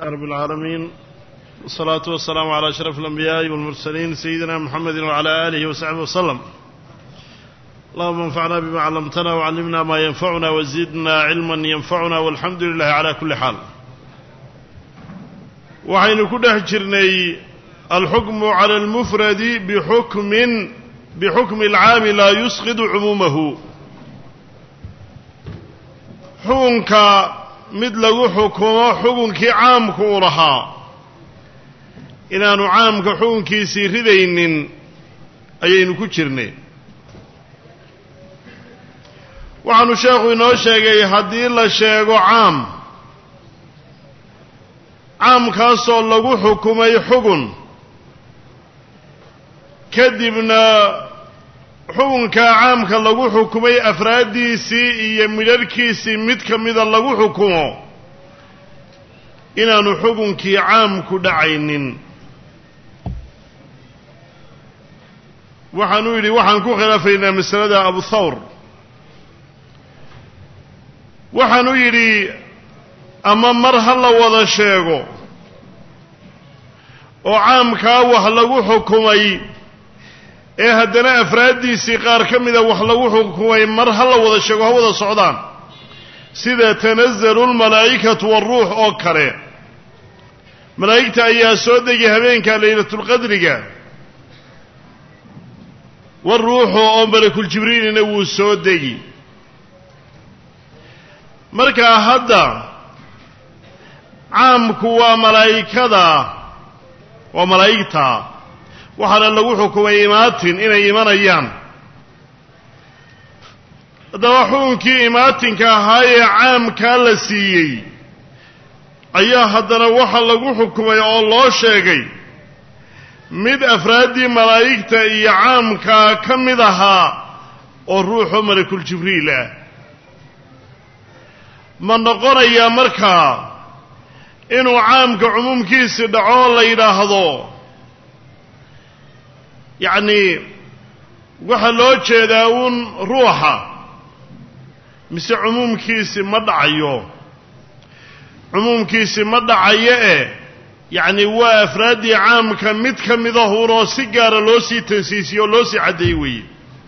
رب العالمين والصلاة والسلام على أشرف الأنبياء والمرسلين سيدنا محمد وعلى آله وصحبه وسلم. اللهم انفعنا بما علمتنا وعلمنا ما ينفعنا وزدنا علما ينفعنا والحمد لله على كل حال. وحين كده جرني الحكم على المفرد بحكم العام لا يسقط عمومه. حكمك mid lagu xukumo xukunkii caamku u lahaa inaanu caamka xukunkiisii ridaynin ayaynu ku jirnay. waxaanu sheekhu inoo sheegay haddii la sheego caamkaasoo lagu xukumay xukun kadibna xukunka caamka lagu xukumay afraaddiisii iyo midharhkiisii mid ka mida lagu xukumo inaanu xukunkii caamku dhacaynin. waxaanu yidhi waxaan ku khilaafaynaa masalada abu thawr. waxaanu yidhi ama mar ha la wada sheego oo caamkaa wax lagu xukumay ee haddana afraaddiisii qaar ka mida wax lagu xukumay mar ha la wada sheego ha wada socdaan, sida tanazzalu lmalaa'ikatu waaruux oo kale. malaa'igta ayaa soo degi habeenka laylatulqadriga, waruuxu oo malakuljibriilina wuu soo degi. markaa hadda caamku waa malaa'igta waxaana lagu xukumay imaatin inay imanayaan. haddaba xukunkii imaatinka ahaa ee caamkaa la siiyey ayaa haddana waxa lagu xukumay oo loo sheegay mid afraaddii malaa'igta iyo caamkaa ka mid ahaa oo ruuxoo malakuljibriil ah. ma noqonayaa markaa inuu caamka cumuumkiisi dhaco oo la yidhaahdo yacni waxaa loo jeedaa uun ruuxa, mise cumuumkiisi ma dhacayo? cumuumkiisi ma dhacayo yacni waa afraaddii caamka mid ka midahunoo si gaara loo sii tansiisiyo oo loo sii caddeeyey weeye.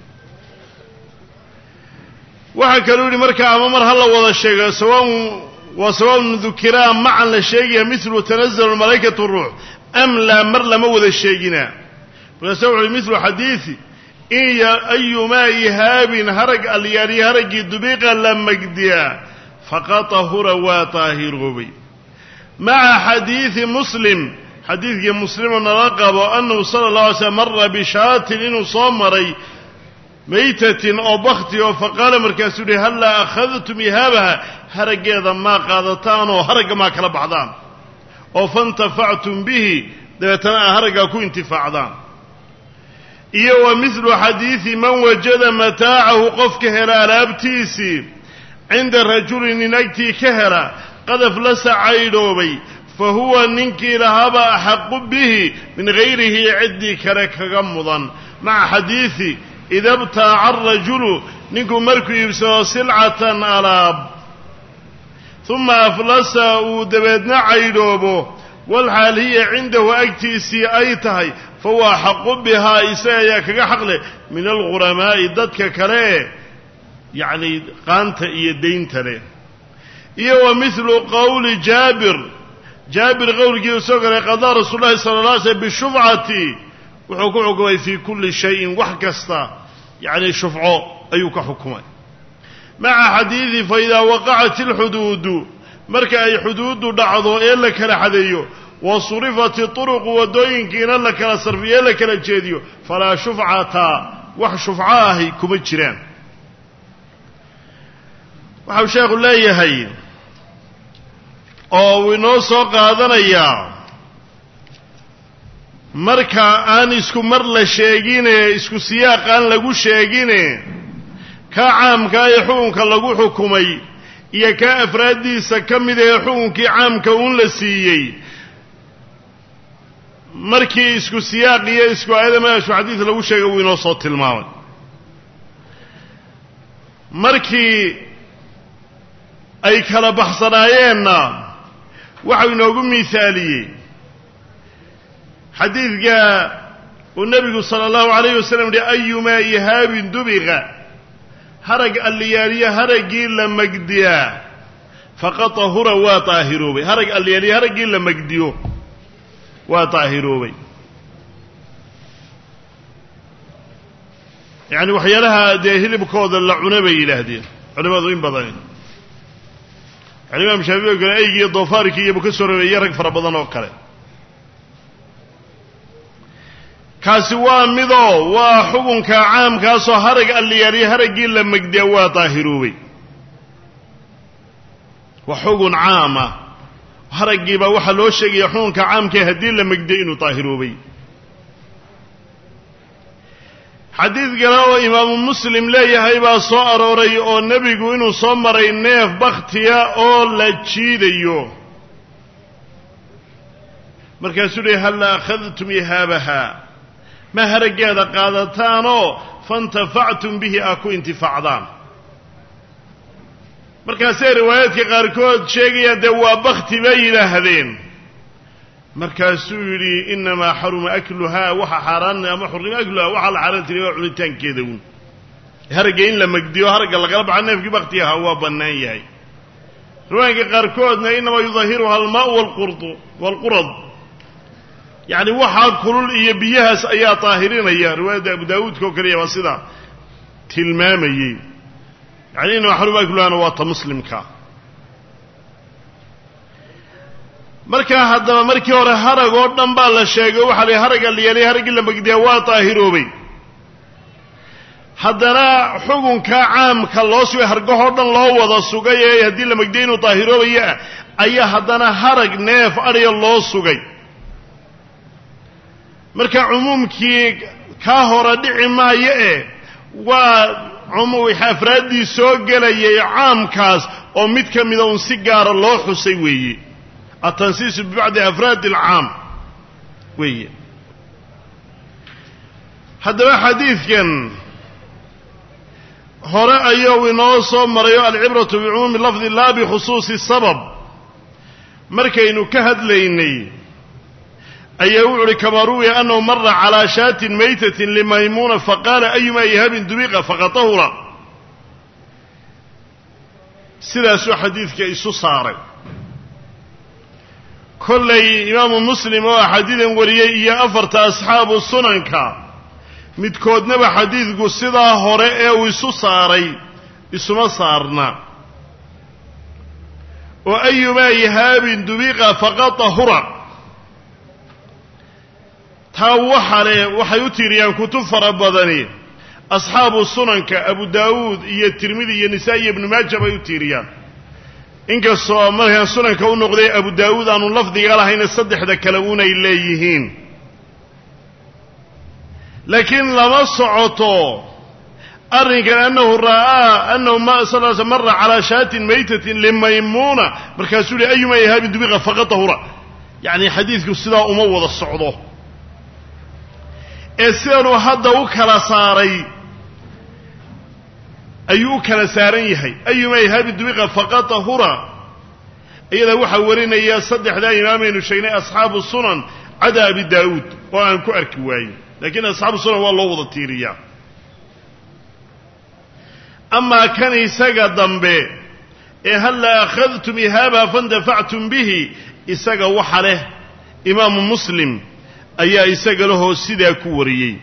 waxaa kaluu yidhi markaa ama mar ha la wada sheega sawaun dukiraa macan la sheegaya milu tanazzalu almalaa'ikatu ruux am laa mar lama wada sheegina. markaasa wuxu uhi milu xadiidi in ayumaa ihaabin harag alyaariya haraggii dubiiqa la magdiyaa faqad tahura waa taahiroobay. maca xadiidi muslim xadiidkii muslimoo nala qabo annahu sala اllahu alay slm mara bishaatin inuu soo maray maytatin oo bakti oo faqaala markaasuu yihi hallaa akhadtum ihaabaha haraggeeda maa qaadataan oo haragga maa kala baxdaan oo faintafactum bihi dabeetana aa haraggaa ku intifaacdaan. iyo wa midlu xadiidi man wajada mataacahu qofka hela alaabtiisii cinda rajulin nin agtii ka hela qadaf la sacaydhoobay fa huwa ninkii lahaaba axaqu bihi min hayrihi ciddii kale kaga mudan. maca xadiidi ida btaaca arajulu ninkuu markuu iibsado silcatan alaab uma aflasa uu dabeedna caydhoobo walxaal hiya cindahu agtiisii ay tahay fahuwa axaqu bihaa isaga ayaa kaga xaq leh min alghuramaa'i dadka kale yacni qaanta iyo daynta leh. iyo wa midlu qowli jaabir qowlkii usoo galay qadaa rasuul llahi sala alla alay slm bishufcati wuxuu ku xukumay fii kulli shayin wax kasta yacni shufco ayuu ka xukumay. maca xadiidi fa idaa waqacat alxuduudu marka ay xuduuddu dhacdo ee la kala xadeeyo wa surifat ituruqu waddooyinkiina la kala sarfiyo ee la kala jeediyo falaa shufcata wax shufco ahi kuma jiraan. waxau sheekhu leeyahay oo uu inoo soo qaadanayaa marka aan isku mar la sheegine isku siyaaq aan lagu sheegine kaa caamkaa ee xukunka lagu xukumay iyo kaa afraaddiisa ka mid ee xukunkii caamka uun la siiyey markii isku siyaaq iyo isku aayadama isku xadiid lagu sheegay wuu inoo soo tilmaamay. markii ay kala baxsanaayeenna waxau inoogu miaaliyey xadiidka uu nebigu sala allahu alayh wasalam yihi ayumaa ihaabin dubiqa harag alliyaaliya haraggii la magdiyaa faqad tahura waa daahiroobay harag alliyaaliya haraggii la magdiyo waa daahiroobay yacni waxyaalaha dee hilibkooda la cuna bay yidhaahdeen culimmadu in badani yani imaam shaafici oo kale eygiiyo doofaarkii iyobu ka soo rabeeyey rag fara badan oo kale kaasi waa midoo waa xukunka caamkaasoo harag alliyaaliya haraggii la magdiya waa daahiroobay waa xugun caama haraggiibaa waxaa loo sheegaya xukunka caamkae haddii la magdiyo inuu daahiroobay xadiid kale oo imaamu muslim leeyahay baa soo arooray oo nebigu inuu soo maray neef bakhtiya oo la jiidayo markaasuu leey halla akhadtum ihaabaha ma haraggeeda qaadataanoo faintafactum bihi aa ku intifaacdaan markaasay riwaayaadka qaarkood sheegayaan dee waa bakhti bay yidhaahdeen markaasuu yidhi inamaa xaruma akluhaa waxa xaaraan ama xurrima akluhaa waxaa la xaaraan tiray waa cunitaankeeda uun haragga in la magdiyo haragga lagala baxa neefkii bakti ahaa waa bannaan yahay riwaayanka qaarkoodna inamaa yudahiruha almaau waalqurad yacni waxaa kulul iyo biyahaas ayaa daahirinaya riwaayadda abu daawuudka oo kaliya baa sidaa tilmaamayey yani inamaa xaruma akluhaana waa ta muslimka markaa haddaba markii hore harag oo dhan baa la sheegay o waxaa la harag alliyaaliya haraggii la magdiyaa waa daahiroobay haddana xukunka caamka loo sugay hargahoo dhan loo wada sugay ee haddii la magdiya inuu daahiroobayo ah ayaa haddana harag neef adhiya loo sugay marka cumuumkii kaa hore dhici maayo waa afraaddii soo gelayay caamkaas oo mid ka mida un si gaara loo xusay weeye التنسيس ببعض أفراد العام وي هذا حديث كان هراء أيوه نوصو مريو العبرة بعموم اللفظ لا بخصوص السبب مركين كهد ليني أيوه كما روي أنه مر على شاة ميتة لميمونة فقال أيما إيهاب دبيقة فقد طهر سلاسو حديث كيسو صاري kollay imaamu muslim oo xadiidan wariyey iyo afarta asxaabu sunanka midkoodnaba xadiidku sidaa hore ee uu isu saaray isuma saarna oo ayumaa ihaabin dubiqa faqad tahura taa waxay u tiiriyaan kutub fara badani asxaabu sunanka abu daawuud iyo tirmidi iyo nisaa iyo ibnu maaja bay u tiiriyaan inkastoo markaan sunanka u noqday abu daawuud aanu lafdiga lahayna saddexda kale unay leeyihiin laakiin lama socoto arrinkan annahu ra'aa annahu marra calaa shaatin maytatin limaymuuna markaasuu yihi ayuma ihaabin dubiqa faqad tahura yacni xadiidku sidaa uma wada socdo ee sidanuu hadda u kala saaray ayuu u kala saaran yahay ayuma ihaabi dubiqa faqad tahura iyada waxaa warinaya saddexdaa imaamaynu sheegnay asxaabu sunan cada abi daawuud oo aan ku arki waayin laakiin asxaabu sunan waa loo wada tiiriyaa amaa kan isaga dambe ee halla akhadtum ihaabaha faintafactum bihi isaga waxa leh imaamu muslim ayaa isaga lahoo sidaa ku wariyey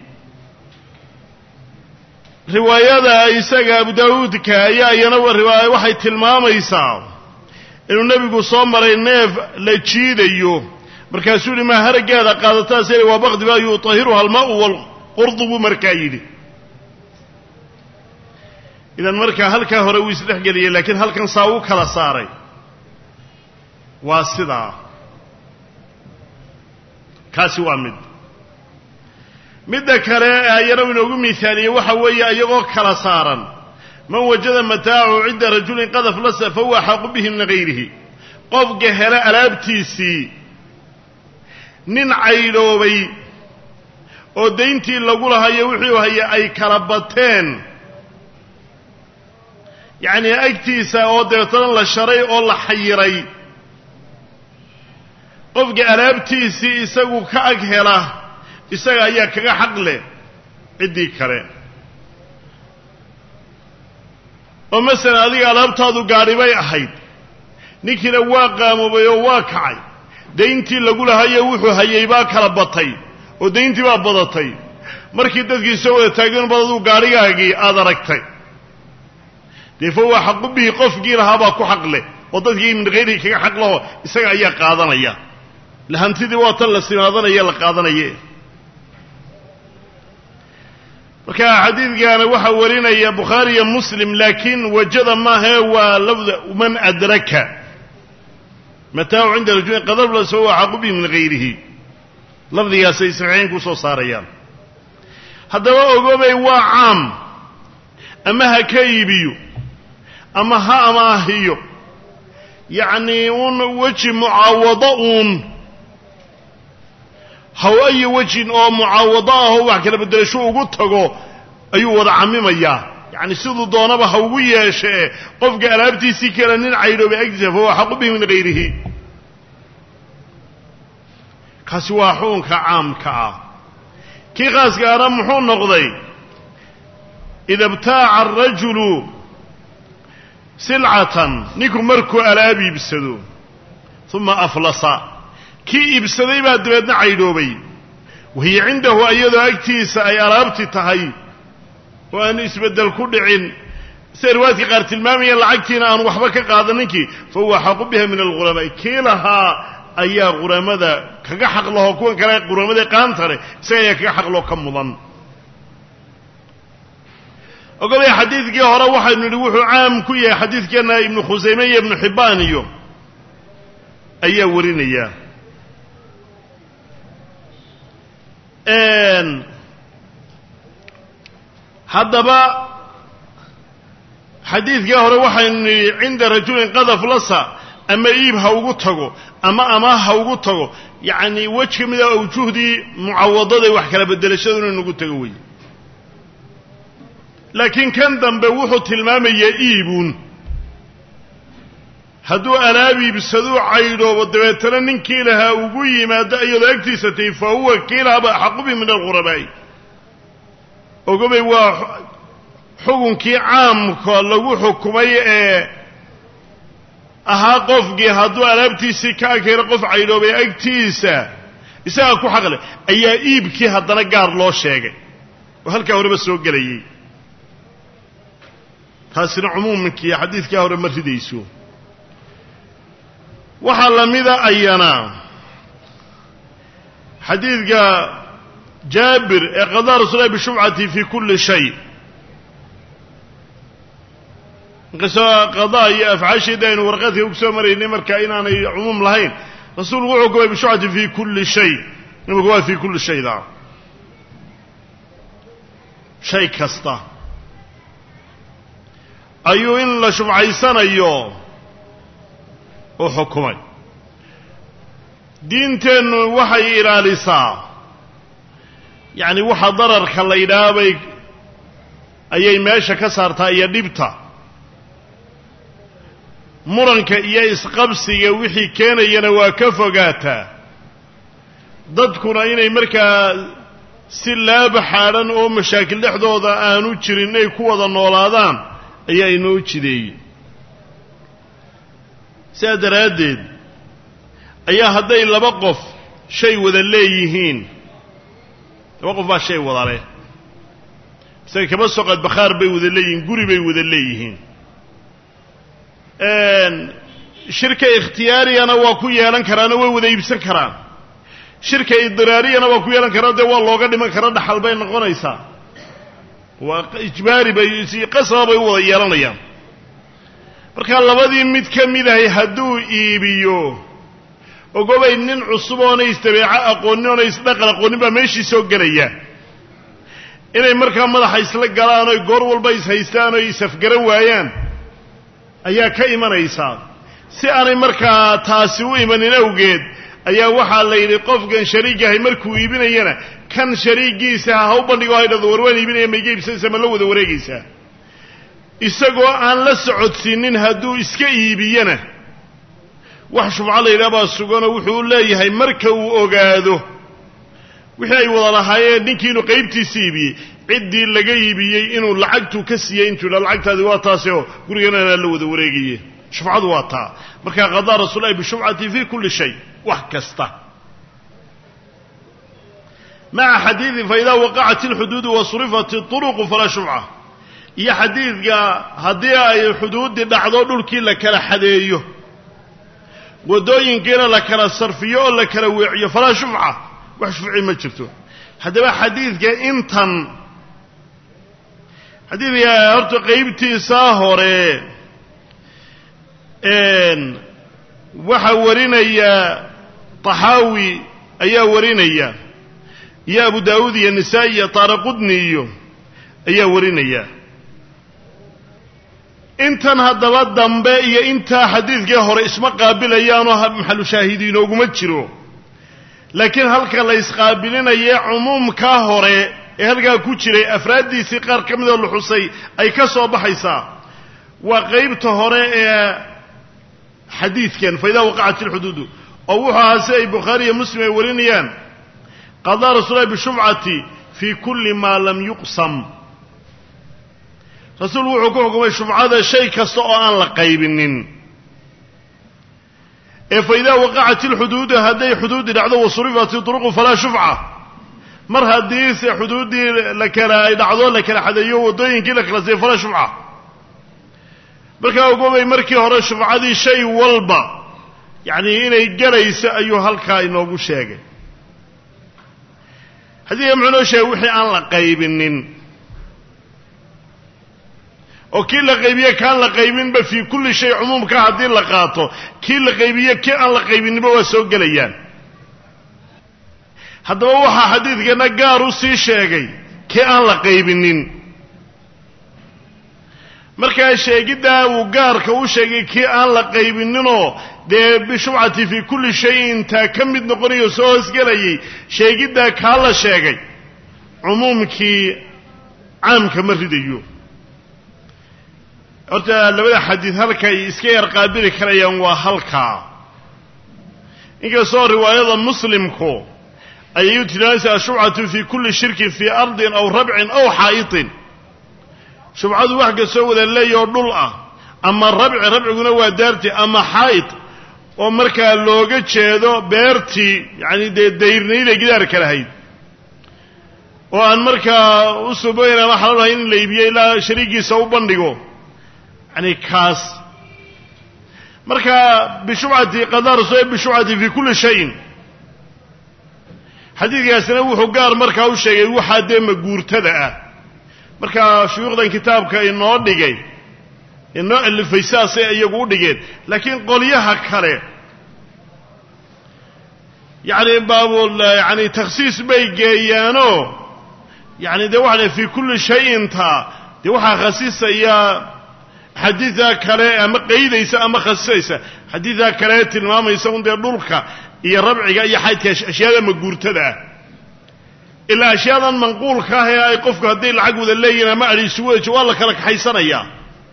riwaayada isaga abu daawuudka ayaa iyana riwaaya waxay tilmaamaysaa inuu nebigu soo maray neef la jiidayo markaasuu yihi maa haraggeeda qaadataas waa bakdiba yutahiruha almaau waalqurdu buu markaa yidhi idan markaa halkaa hore wuu isdhex geliyey laakiin halkan saa u kala saaray waa sidaa kaasi waa midda kale ayana inoogu miaaliyey waxa weeye iyagoo kala saaran man wajada mataacu cinda rajulin qad aflasa fahuwa axaqu bihi min hayrihi qofka hela alaabtiisii nin caydhoobay oo dayntii lagu lahayo wuxuu hayay ay kala bateen yacnii agtiisa oo deetana la sharay oo la xayiray qofka alaabtiisii isagu ka ag hela isaga ayaa kaga xaq leh ciddii kale oo masalan adiga alaabtaadu gaadhi bay ahayd ninkiina waa qaamoobay oo waa kacay dayntii lagu lahayo wuxuu hayay baa kala batay oo dayntii baa badatay markii dadkii soo wada taageen badadu gaadhigaagii aad aragtay dee fa waa xaqu bihi qofkii lahaa baa ku xaq leh oo dadkii min hayrihi kaga xaq laho isaga ayaa qaadanaya lahantidii waa tan la simaadanaya la qaadanaye marka xadiidkaana waxaa warinaya bukhaari iyo muslim laakiin wajada maahae waa lafda man adraka mataacu cinda rajulin qadablas fahuwa xaqu bihi min hayrihi lafdigaasay saxiixayn ku soo saarayaan haddaba ogoobay waa caam ama ha ka iibiyo ama ha amaahiyo yacnii un weji mucaawado uun haw ayi wejin oo mucaawado ahoo wax kala beddelasho ugu tago ayuu wada camimayaa yacni siduu doonaba ha ugu yeeshee qofka alaabtiisii kale nin caydhoobay agtiisa fahuwa xaqu bihi min hayrihi kaasi waa xukunka caamka ah kii khaaskaana muxuu noqday ida ibtaaca arajulu silcatan ninku markuu alaab iibsado uma aflasa kii iibsaday baa dabeedna caydhoobay wahiya cindahu iyadoo agtiisa ay alaabti tahay oo aan isbeddel ku dhicin sida riwaayadka qaar tilmaamayeen lacagtiina aan waxba ka qaadan ninkii fa huwa xaqu biha min alghulamaa kii lahaa ayaa quramada kaga xaq laho kuwan kale quramada qaanta leh isaga ayaa kaga xaq loo ka mudan ogolaya xadiidkii hore waxaynu nidhi wuxuu caam ku yahay xadiidkeenna ibnu khusayme iyo ibnu xibbaan iyo ayaa warinaya haddaba xadiidkii hore waxaynu nidhi cinda rajulin qadaf lasa ama iib ha ugu tago ama amaah ha ugu tago yacni wej ka mida awjuhdii mucawadada wax kala beddelashadu inuu nagu tago wey laakiin kan dambe wuxuu tilmaamayaa iibuun hadduu alaab iibsaduu caydhoobo dabeetana ninkii lahaa ugu yimaado iyadoo agtiisa tahy fa huwa kii lahaaba axaqu bihi min alghurabaa'i ogobay waa xukunkii caamka lagu xukumay ee ahaa qofkii hadduu alaabtiisii ka agheero qof caydhoobay agtiisa isagaa ku xaq leh ayaa iibkii haddana gaar loo sheegay oo halkaa horeba soo gelayay taasina cumuumankiiyo xadiidkaa hore ma ridayso waxaa la mida ayana xadiidka jaabir ee qadaa rasuulahi bishubcati fi kulli shay inkastoo qadaa iyo afcaasheeda aynu warqadka ku soo maraynay markaa inaanay cumuum lahayn rasuulku wuxuu gubay bishubcati fi kulli shay imika waa fi kulli shayda shay kasta ayuu in la shubcaysanayo u xukumay diinteennu waxay ilaalisaa yacni waxa dararka la yidhaahbay ayay meesha ka saartaa iyo dhibta muranka iyo isqabsiga wixii keenayana waa ka fogaataa dadkuna inay markaa si laaba xaadhan oo mashaakil dhexdooda aanu jirin inay ku wada noolaadaan ayaa inoo jideeyey sidaa daraaddeed ayaa hadday laba qof shay wada leeyihiin laba qof baa shay wada leh isaga kaba soqad bakhaar bay wada leeyihiin guri bay wada leeyihiin shirka ikhtiyaariyana waa ku yeelan karaano way wada iibsan karaan shirka idraariyana waa ku yeelan karaan dee waa looga dhiman kara dhaxal bay noqonaysaa waa ijbaari bay qasaba bay u wada yeelanayaan markaa labadii mid ka mid ahay hadduu iibiyo ogobay nin cusub oona isdabeeco aqoonin oona isdhaqan aqoonin baa meeshii soo gelaya inay markaa madaxa isla galaan oy goor walba ishaystaan oy isafgaran waayaan ayaa ka imanaysaa si aanay markaa taasi u imanin awgeed ayaa waxaa la yidhi qofkan shariigahay markuu iibinayana kan shariigiisa ha u bandhigo ha idhahdo war waan iibinaya ma iga iibsanaysaa ma la wada wareegaysaa isagoo aan la socodsiinin hadduu iska iibiyana wax shufco la yidhaha baa suganoo wuxuu leeyahay marka uu ogaado wixii ay wada lahaayeen ninkii inuu qaybtiisa iibiyey ciddii laga iibiyey inuu lacagtuu ka siiyey intuu yidhaha lacagtaadii waa taasi oo guriganana la wada wareegaye shufcadu waa taa markaa qadaa rasuulahi bishufcati fii kulli shay wax kasta maca xadiidin faidaa waqacat ilxuduudu wasurifat iطuruqu falaa shufca iyo xadiidka haddii ay xuduuddii dhacdo dhulkii la kala xadeeyo waddooyinkiina la kala sarfiyo oo la kala weeciyo falaa shufca wax shufci ma jirto haddaba xadiidka intan xadiidka horta qaybtiisaa hore waxaa warinaya طaxaawi ayaa warinaya iyo abu daawuud iyo nisaa-i iyo taaraqudni iyo ayaa warinaya intan haddaba dambe iyo intaa xadiidkii hore isma qaabilayaanoo maxalu shaahidi inooguma jiro laakiin halka la isqaabilinaye cumuumkaa hore ee halkaa ku jiray afraaddiisii qaar ka midoo la xusay ay ka soo baxaysaa waa qaybta hore ee xadiidkan faidaa waqacat ilxuduudu oo wuxuu ahaa si ay bukhaari iyo muslim ay warinayaan qadaa rasuulahi bishufcati fii kulli maa lam yuqsam rasuulku wuxuu ku xukumay shufcada shay kasta oo aan la qaybinin ee faidaa waqacat ilxuduudu hadday xuduuddii dhacdo wasurifat iطuruqu falaa shufca mar haddii se xuduuddii ay dhacdo la kala xadeeyo waddooyinkii la kala siiyo falaa shufca markaa ogoobay markii hore shufcadii shay walba yacni inay galayso ayuu halkaa inoogu sheegay xadiidka muxuu noo sheegay wixii aan la qaybinin oo kii la qaybiye kaan la qaybinba fii kulli shay cumuumka haddii la qaato kii la qaybiye kii aan la qaybininba waa soo gelayaan haddaba waxaa xadiidkana gaar u sii sheegay kii aan la qaybinin markaa sheegiddaa uu gaarka u sheegay kii aan la qaybininoo dee bishufcati fii kulli shayin intaa ka mid noqonayo soo hoosgelayay sheegiddaa kaa la sheegay cumuumkii caamka ma ridayo horta labada xadiid halkay iska yar qaabili karayaan waa halkaa inkastoo riwaayada muslimku ayay u tilmaamaysaa ashufcatu fii kulli shirkin fii ardin aw rabcin aw xaa'itin shufcadu wax kastoo wada leeyahoo dhul ah ama rabciguna waa daartii ama xaa'id oo markaa looga jeedo beertii yacni dee dayrnayle gidaarka lahayd oo aan markaa u subayn ama xalaalahay in la iibiyo ilaa shariigiisa u bandhigo yani kaas markaa bishufcati qadaa rasuul bishufcati fii kulli shayin xadiidkaasina wuxuu gaar markaa u sheegay waxaa dee maguurtada ah markaa shuyuukhdan kitaabka inoo dhigay inoo alifay saasay iyagu u dhigeen laakiin qolyaha kale yacni yani takhsiis bay geeyaanoo yani dee waxaa fii kulli shayinta dee waxaa khasisaya xadiiddaa kale ama qaydaysa ama khasisaysa xadiiddaa kale tilmaamaysa un dee dhulka iyo rabciga iyo xaydka ashyaada maguurtada ah ilaa ashyaadan manquulka ah ee ay qofku hadday lacag wada leeyihin ama adhi isugu wejo waa la kala kaxaysanayaa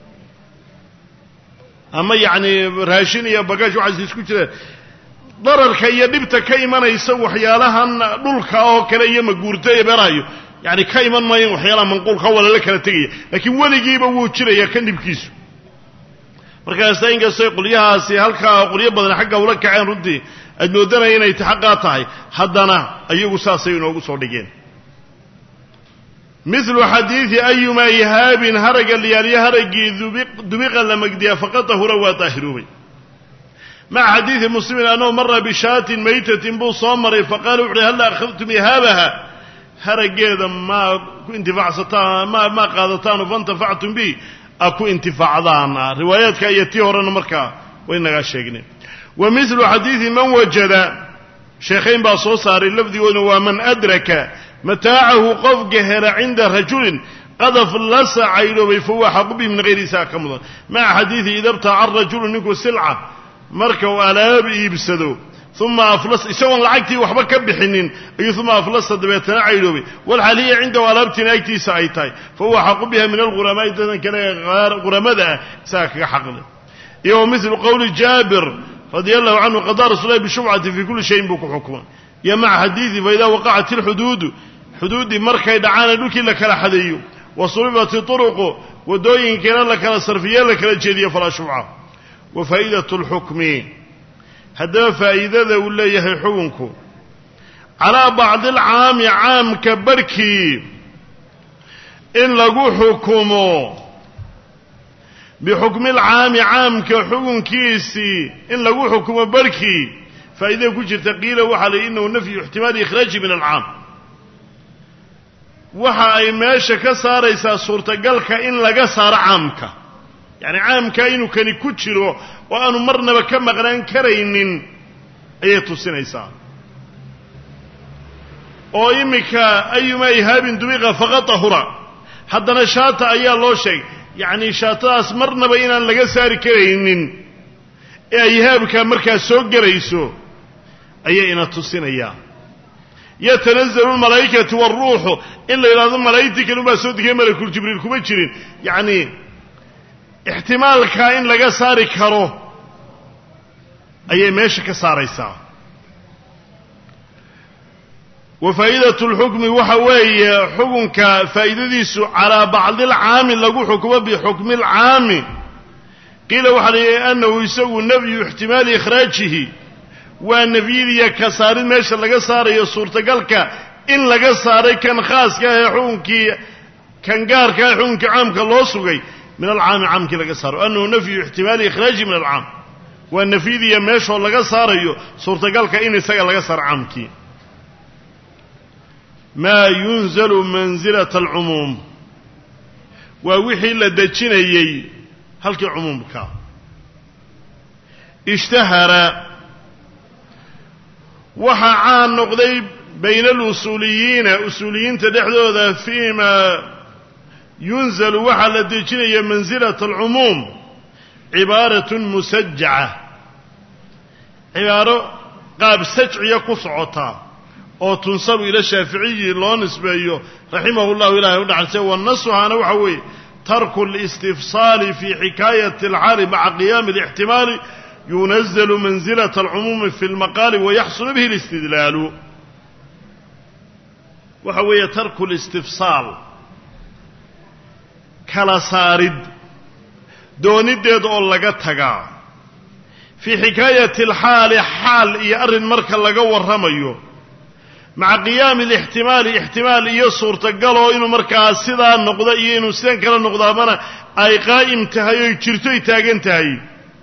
ama yacni raashin iyo bagash waxaas isku jiraan dararka iyo dhibta ka imanaysa waxyaalahan dhulka oo kale iyo maguurta iyo beerahayo yani ka iman maayan waxyaalaha manquulka waa lala kala tegaya laakiin weligiiba wuu jirayaa kan dhibkiisu markaasta inkastay qolyahaasi halkaa qolyo badan xagga ula kaceen runtii aad moodanaya inay xaqaa tahay haddana ayagu saasay inoogu soo dhigeen milu xadiidi ayumaa ihaabin haragga liyaalyo haraggii dubiqa la magdiya faqad tahura waa daahiroobay maca xadiidi muslimin annahu mara bishaatin maytatin buu soo maray faqaala wuxuuhi halla akhadtum ihaabaha haraggeeda maa ku intifaacsataan maa qaadataan faintafactum bihi a ku intifaacdaan riwaayaadka iyo tii horena markaa way nagaa sheegneen wa milu xadiidi man wajada sheekhayn baa soo saaray lafdigooduna waa man adraka mataacahu qofka hela cinda rajulin qadaf la sacayloobay fahuwa xaqu bihi min hayri isaa ka mudan maca xadiidi ida btaca rajulu ninku silca marka uu alaab iibsado uma aflas isagoon lacagtii waxba ka bixinin ayuu uma aflasa dabeetana cayloobay walxaal hiya cindahu alaabtiina agtiisa ay tahay fahuwa xaqu biha min alghuramaai dadan kale huramada ah isaga kaga xaqle iyo milu qowli jaabir رضي الله عنه قضى رسول الله بشفعة في كل شيء بك حكما يا مع حديث فإذا وقعت الحدود حدود مركا دعانا لك لك الحديث وصرفت طرق ودوين كان لك الصرفية لك الجدية فلا شفعة وفائدة الحكم هذا فائدة ولا يهي حكمكم على بعض العام عام كبركي إن لقوا حكمه بحكم العام عام كحكم كيسي إن لقوا حكم بركي فإذا كنت تقيله وحالي إنه نفي احتمال إخراجه من العام waxa ay meesha ka saaraysaa suurtagalka in laga saaro caamka yani caamka inuu kani ku jiro oo aanu marnaba ka maqnaan karaynin ayay tusinaysaa oo imika ayuma ihaabin dubiqa faqat tahura haddana shaata ayaa loo sheegay yani shaatadaas marnaba inaan laga saari karaynin ee ihaabka markaa soo galayso ayay ina tusinaysaa يتنزل الملائكة والروح إلا إذا ظن ملائكة لما سودك ملك الجبريل كما جرين يعني احتمال كائن لغا ساري كارو أي ماشي كساري سا وفائدة الحكم وحوي حكم كفائدة ديسو على بعض العام لغو حكم بحكم العام قيل وحلي أنه يسوي النبي احتمال إخراجه والنبي كسار ماشي لغا ساري suurtagalka in laga saaray kan khaaska ah xukunkii kan gaarka ah xukunka caamka loo sugay min al-aam caamki laga saaro annahu nafi ihtimal ikhraj min al-aam wa nafidiya meesho laga saarayo suurtagalka in isaga laga saar caamki ma yunzalu manzilat al-umum wa wixii la dajinayay halkii umumka ishtahara waxa aan noqday بين الأصوليين أصوليين تدحدوا ذا فيما ينزل وحل دجنية منزلة العموم عبارة مسجعة عبارة قاب سجع قصعتا أو تنصب إلى الشافعي الله نسبيه رحمه الله إله ودعسه والنص عن وحوي ترك الاستفصال في حكاية الحال مع قيام الاحتمال ينزل منزلة العموم في المقال ويحصل به الاستدلال وحوية ترك الاستفصال كلا سارد دون الديد أولا قتها في حكاية الحال حال يأرن مركا لقوى الرميو مع قيام الاحتمال احتمال يصور تقلوا إنو مركا سيدا النقضاء إنو سيدان كلا النقضاء مانا أي قائم تهيو يجرتو يتاقن تهيو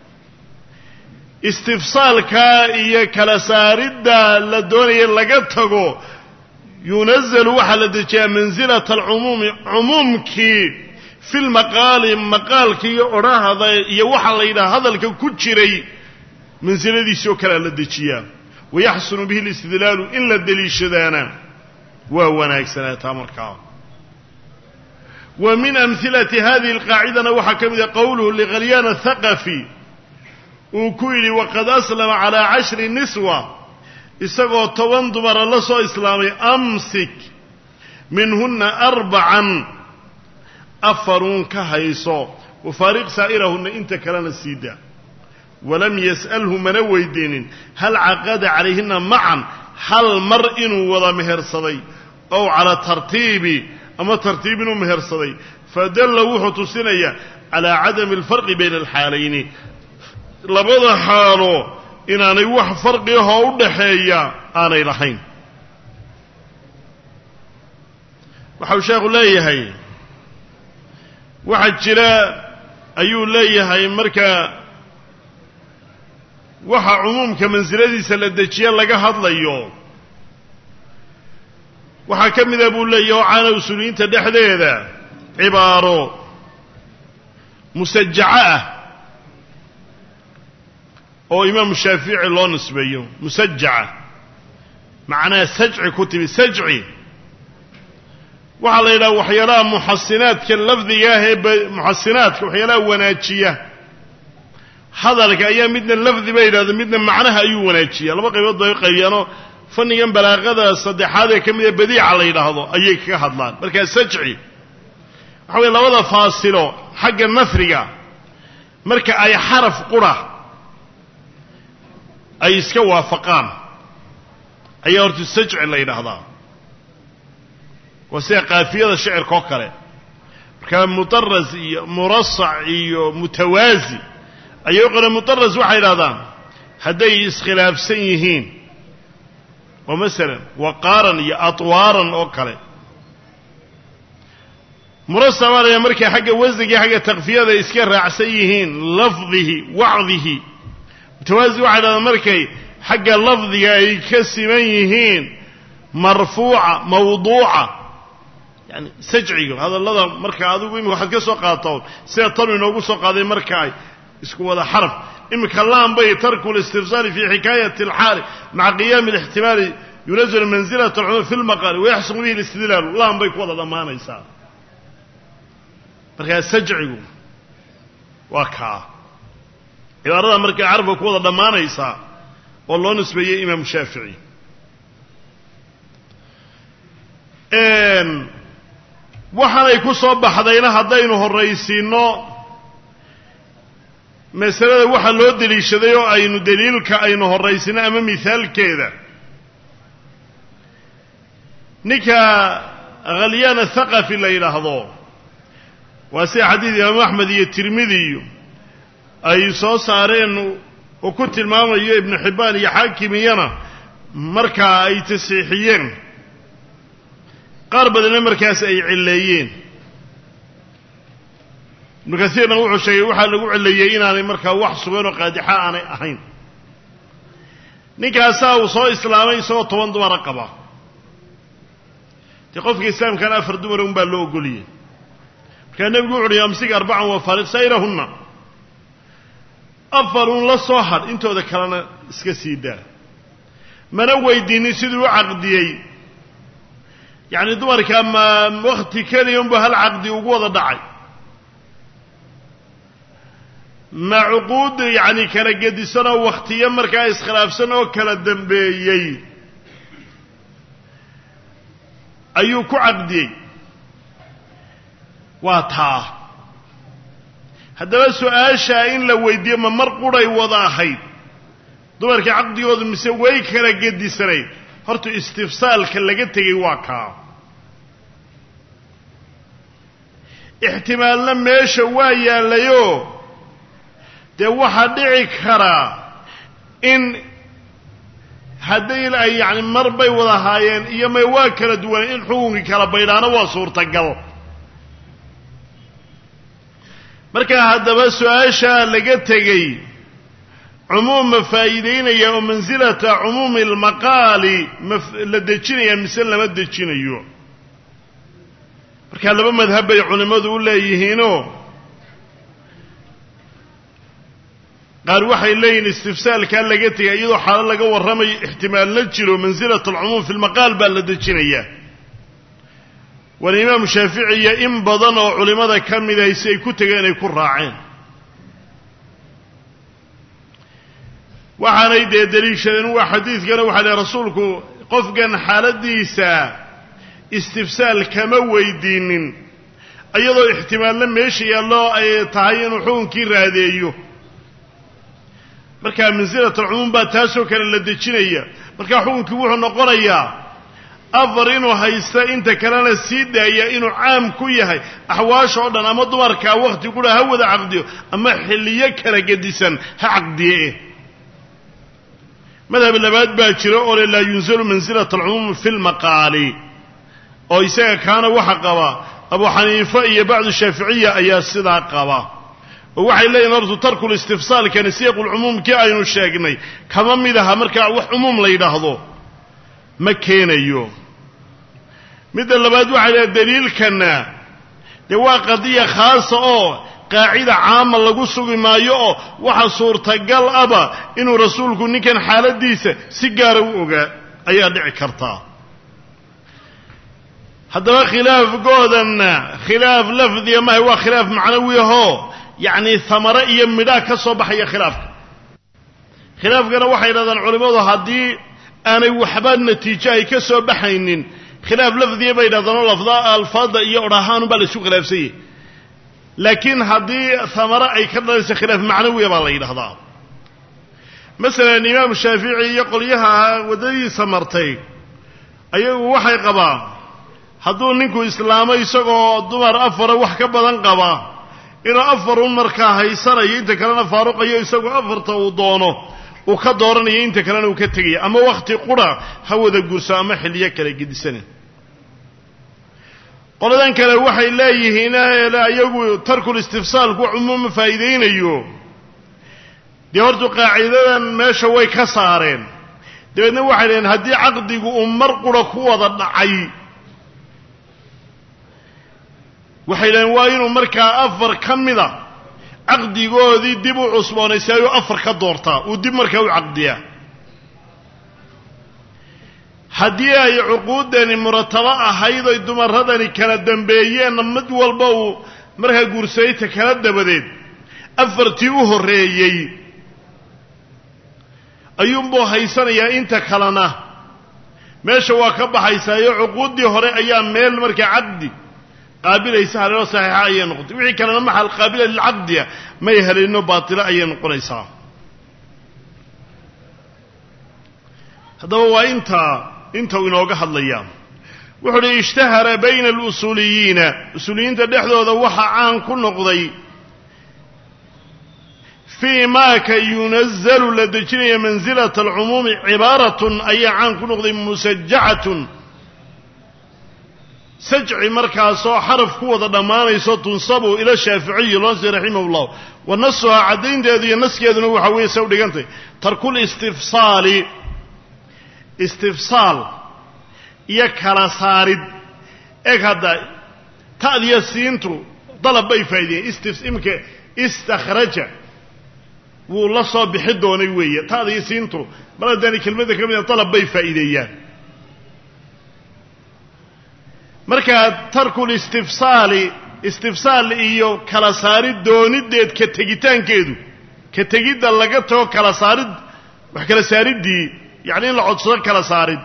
استفصال كلا سارد لدوني لقتها ينزل وحلدك منزلة العموم عمومك في المقال مقالك يورا هذا يوحل إلى هذا الكوتشري منزلة دي سوكرا لدكيا ويحسن به الاستدلال إلا الدليل شدانا وهو ناكسنا مركا ومن أمثلة هذه القاعدة وحكم قوله لغليان الثقفي وكيل وقد أسلم على 10 نسوة isagoo 10 dumar la soo islaamay amsik minhunna 4 afarun ka hayso wafariq sa'irahunna inta kalena siida walam yasalhu man waydinin hal aqada alayhinna ma'an hal mar inu wada mehersaday aw ala tartibi ama tartibinu mehersaday fadalla wuxuu tusinaya ala adam alfarq bayna alhalayn labada xaalo inaanay wax farqi ah oo u dhaxeeya aanay lahayn waxa uu sheekhu leeyahay waxa jira ayuu leeyahay marka waxa umumka manziladiisa la dajiyo laga hadlayo waxa kamid ah buu leeyahay oo aan usuuliyiinta dhaxdeeda cibaaro musajja'a أو إمام الشافعي الله نسبيه مسجعة معناه سجع كتب سجعي وعلى إلى وحيلا محسنات كاللفظ ياهي محسنات وحيلا وناتشية هذا لك أيام مدنا اللفظ بيلا مدنا معناها أي وناتشية لما قيبضا يقيانو فنيا بلاغذا صدح هذا كم بديع على إلى هذا أيك كهدلان بلك سجعي وحيلا وضع فاصله حق النثرية مركا أي حرف قرى ay iska waafaqaan ayaa horta sajci la yidhaahdaa waa sida qaafiyada shicirka oo kale markaa mudaras iyo murasac iyo mutawaazi ayay qoran mudaras waxay yidhahdaan hadday iskhilaafsan yihiin oo masalan waqaaran iyo atwaaran oo kale murasac baa layaa markay xagga wasniga xagga taqfiyada iska raacsan yihiin lafdihi wacdihi mutawaazi waxay yidhahdaan markay xagga lafdiga ay ka siman yihiin marfuuca mawduuca yani sajciga hadallada marka adigu imika waxaad ka soo qaadataa sida tanu inoogu soo qaaday marka ay isku wada xaraf imika laan bay tarku listifsaali fi xikaayati alxaali maca qiyaami alixtimaali yunazilu manzilata alcumuum fi lmaqaali wayaxsunu bihi alistidlaalu laan bay ku wada dhammaanaysaa markaa sajcigu waa kaa cibaarada markaa carabka ku wada dhammaanaysaa oo loo nisbeeyey imaamu shaafici waxaanay ku soo baxdayna haddaynu horraysiinno masalada waxa loo deliishaday oo aynu daliilka aynu horraysiinno ama mihaalkeeda ninka khalyaan athaqafi la yidhaahdo waa sida xadiid imaamu axmed iyo tirmidiyo ay soo saareen oo ku tilmaamayo ibnu xibbaan iyo xaakimiyana markaa ay tasiixiyeen qaar badanna markaas ay cilleeyeen ibnu kasiirna wuxuu sheegay waxaa lagu cilleeyey inaanay markaa wax sugan oo qaadixa aanay ahayn ninkaasaa uu soo islaamay isagoo 10 dumara qaba dee qofka islaamkana 4 dumara unbaa loo ogoliyey markaa nebigu wuxu uhi amsig 4 wafaariq sayrahunna 4 un la soo hadh intooda kalena iska sii daa mana weydiinin siduu u caqdiyey yacni dumarka ma wakti keliya unba hal caqdi ugu wada dhacay ma cuquud yacni kala gedisan oo wakhtiyo markaa iskhilaafsan oo kala dambeeyey ayuu ku caqdiyey waa taa haddaba su-aashaa in la weydiiyo ma mar quray wada ahayd dumarka caqdigoodu mise way kala gedisanayd horta istifsaalka laga tegey waa kaa ixtimaalna meesha waa yaallayoo dee waxaa dhici karaa in hadday ay yacni mar bay wada haayeen iyo may waa kala duwanay in xukunkii kala baydhaana waa suurtagal markaa haddaba su-aashaa laga tegey cumuum ma faa'iidaynaya oo mansilata cumuumi almaqaali la dejinaya mise lama dejinayo markaa 2 madhab bay culimmadu u leeyihiinoo qaar waxay leeyihin istifsaalkaa laga tegay iyadoo xaalo laga warramayo ixtimaal la jiro mansilata alcumuum fi lmaqaal baa la dejinayaa waana imaamu shaaficiya in badan oo culimmada ka mid ahay si ay ku tegeen ay ku raaceen waxaanay dee deliishadeen waa xadiidkana waxaa lehy rasuulku qofkan xaaladiisa istifsaal kama weydiinin iyadoo ixtimaalna meesha yaallo ay tahay inuu xukunkii raadeeyo markaa mansilat alcumuum baa taasoo kale la dejinaya markaa xukunkii wuxuu noqonayaa 4 inuu haysta inta kalena sii daaya inuu caam ku yahay axwaasha oo dhan ama dumarkaa wakhti qura ha wada caqdiyo ama xilliyo kala gedisan ha caqdiye madhab labaad baa jira oo laa yunzalu mansilata alcumuum fi lmaqaali oo isaga kaana waxa qaba abu xaniifa iyo bacdu shaaficiya ayaa sidaa qaba oo waxay leeyihin hortu tarku listifsaalkani siiq ulcumuumkii aynu sheegnay kama mid aha markaa wax cumuum la yidhaahdo ma keenayo midda labaad waxay leedahay daliilkana dee waa qadiya khaasa oo qaacida caama lagu sugi maayo oo waxa suurtagal aba inuu rasuulku ninkan xaaladiisa si gaara u ogaa ayaa dhici kartaa haddaba khilaafkoodanna khilaaf lafdiya mahay waa khilaaf macnawi ahoo yacni hamare iyo midhaa ka soo baxaya khilaafkana waxay yidhahdaan culimmadu haddii aanay waxba natiijo ay ka soo baxaynin khilaaf lafdiya bay yidhahdaan oo alfaadda iyo odhahaanun baa la isu khilaafsan yahay laakiin haddii hamare ay ka dhalayso khilaaf macnawiya baa la yidhahdaa مثلا الإمام الشافعي يقول يها ودي سمرتي أيه وحي قبا هدو نينكو إسلامي يساقو دمار أفر وحكا بدن قبا إنا أفر مركا هيساني إنت كلنا فاروق أيه يساقو أفر تودونه وكدورني إنت كلنا وكتغي أما وقت قرى هو ذا قرسا أما حليا كلا قد سنة قولدان كلا وحي الله هنا لا يقو ترك الاستفصال وعموم فايدين أيوه dee hortu qaacidadan meesha way ka saareen dabeedna waxay leeyihiin haddii caqdigu uu mar qura ku wada dhacay waxay leeyihiin waa inuu markaa afar ka mida caqdigoodii dib u cusboonaysaayoo afar ka doortaa uu dib markaa u caqdiyaa haddii ay cuquuddani muratabo ahayd oy dumaradani kala dambeeyeenna mid walba uu markaa guursayta kala dabadeed afartii u horreeyey ayuunbuu haysanayaa inta kalena meesha waa ka baxaysaayo cuquuddii hore ayaa meel markaa caqdi qaabilaysa haleelo saxiixa ayay noqotay wixii kalena maxal qaabila lilcaqdiya may helino baatilo ayay noqonaysaa haddaba waa inta uu inooga hadlayaa wuxuu uhi ishtahara bayna alusuuliyiina usuuliyiinta dhexdooda waxaa caan ku noqday في ما كينزل لدجني منزلة العموم عبارة أي عن كنقض مسجعة سجع مركز حرف قوة ضمان تنصب إلى الشافعي الله رحمه الله ونصها عدين هذه النسك يذنو وحوي سودي قنتي ترك استفصال يكرا صارد هذا تأذي السينتو طلب بي فايدين استخرج wuu la soo bixi doonay weeye taadii siintu baladani kelmada kamida talab bay faa'iideeyaan marka tarku istifsaal iyo kala saarid doonideed ka tegitaankeedu ka tegida laga tago kala saarid wax kala saaridii yaani la codsado kala saarid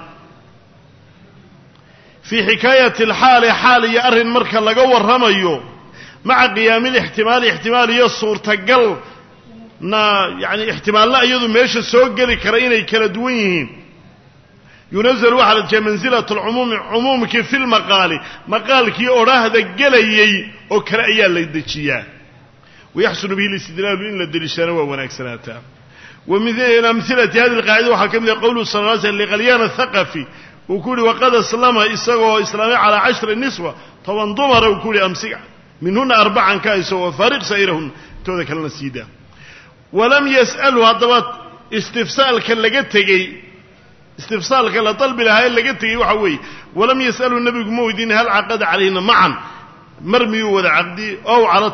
fi hikayati alhal ya arin marka laga warramayo ma'a qiyam ihtimal iyo suurtagal يعني احتمال لا يدو ماشي سو غلي كره inay kala duwan yihiin ينزل على منزله العموم عموم في المقال مقالكي اوراهدا غليي oo kala ayaa la dejiyaa ويحسن به الاستدلال ان لدلشانه وناكسناتا ومثل امثله هذه القاعده waxa kamid qowlu sallallahu alayhi لغليان الثقفي وكل وقد اسلم اسغو اسلامي على 10 نسوه طبعا دمر وكل امسك منهن 4 كايسو وفارق سيرهن تودا كلنا سيده ولم يسألوا هذا استفسال كان لقيته استفسال كان طلب لها لقيته وحوي ولم يسألوا النبي مويدين هل عقد علينا معا مرمي ولا عقدي أو على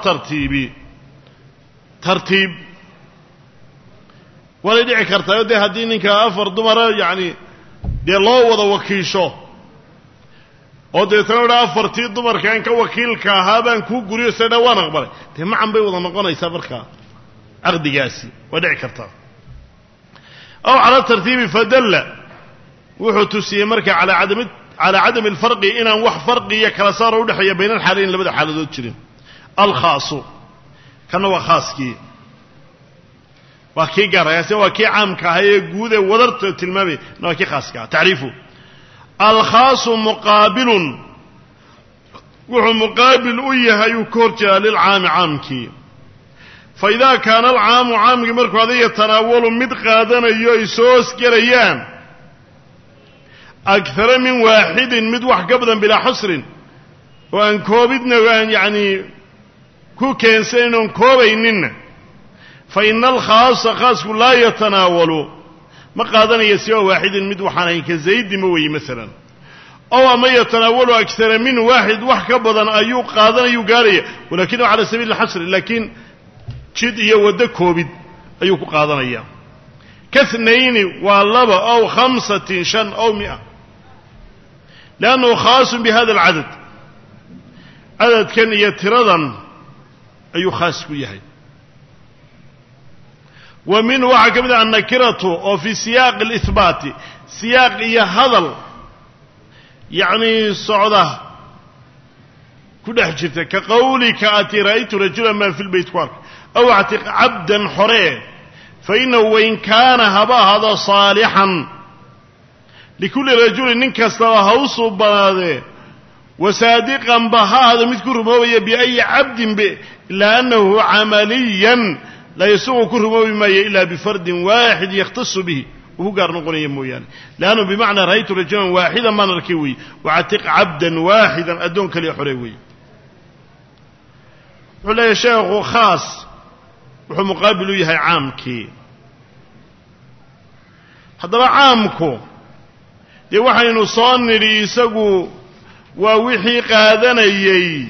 ترتيب ولا يدعي كرتا يدي هدينك أفر دمرة يعني دي الله وضا وكيشو oo deetana afartii dumarkan ka wakiilka ahaabaan ku guriyo sada waan aqbalay te macaan bay wada noqonaysaa markaa عقدياسي ودع كرتا أو على الترتيب فدل وحتسي مركع على عدم الفرق إن وح فرق يكلا صار ودحية بين الحالين اللي بدأ حال ذو تشرين الخاص كان هو خاص كي وكي قرأ وكي عام كهي جودة وذرت تلمامي وكي خاص كا تعريفه الخاص مقابل وهو مقابل أيه يكورجا للعام عامكي فإذا كان العام عام مركو هذا يتناول مدقادنا يسوس كريان أكثر من واحد مدوح قبضا بلا حصر وأن كوبدنا وأن يعني كو كينسين كوبيننا فإن الخاص خاص لا يتناول مقادنا يسوى واحد مدوحانا كزيد موي مثلا أو ما يتناول أكثر من واحد وحكبضا أيو قادنا يقاري ولكنه على سبيل الحصر لكن جد يودك كوبيد أيوك قادنا إياه كاثنين واللبا أو 5 شن أو 100 لأنه خاص بهذا العدد عدد كان يترضا أي خاص بيهي ومن وحكم أن نكرته أو في سياق الإثبات سياق يهضل يعني الصعودة كل حجته كقولك أتي رأيت رجلا ما في البيت كوارك أو اعتق عبدا حريه فإنه وإن كان هبا هذا صالحا لكل رجل ننكس هوص بلاده وصادقا بها هذا مثل رموية بأي عبد إلا أنه عمليا لا يسوغ كرموي ما إلا بفرد واحد يختص به وهو قال نقول يمويان لأنه بمعنى رأيت رجلا واحدا ما نركوي وعتق عبدا واحدا أدونك ليحريوي ولا يشاغ خاص وحو مقابل يهي عامكي هذا عامكو دي وحي نصاني ليساقو ووحي قادنيي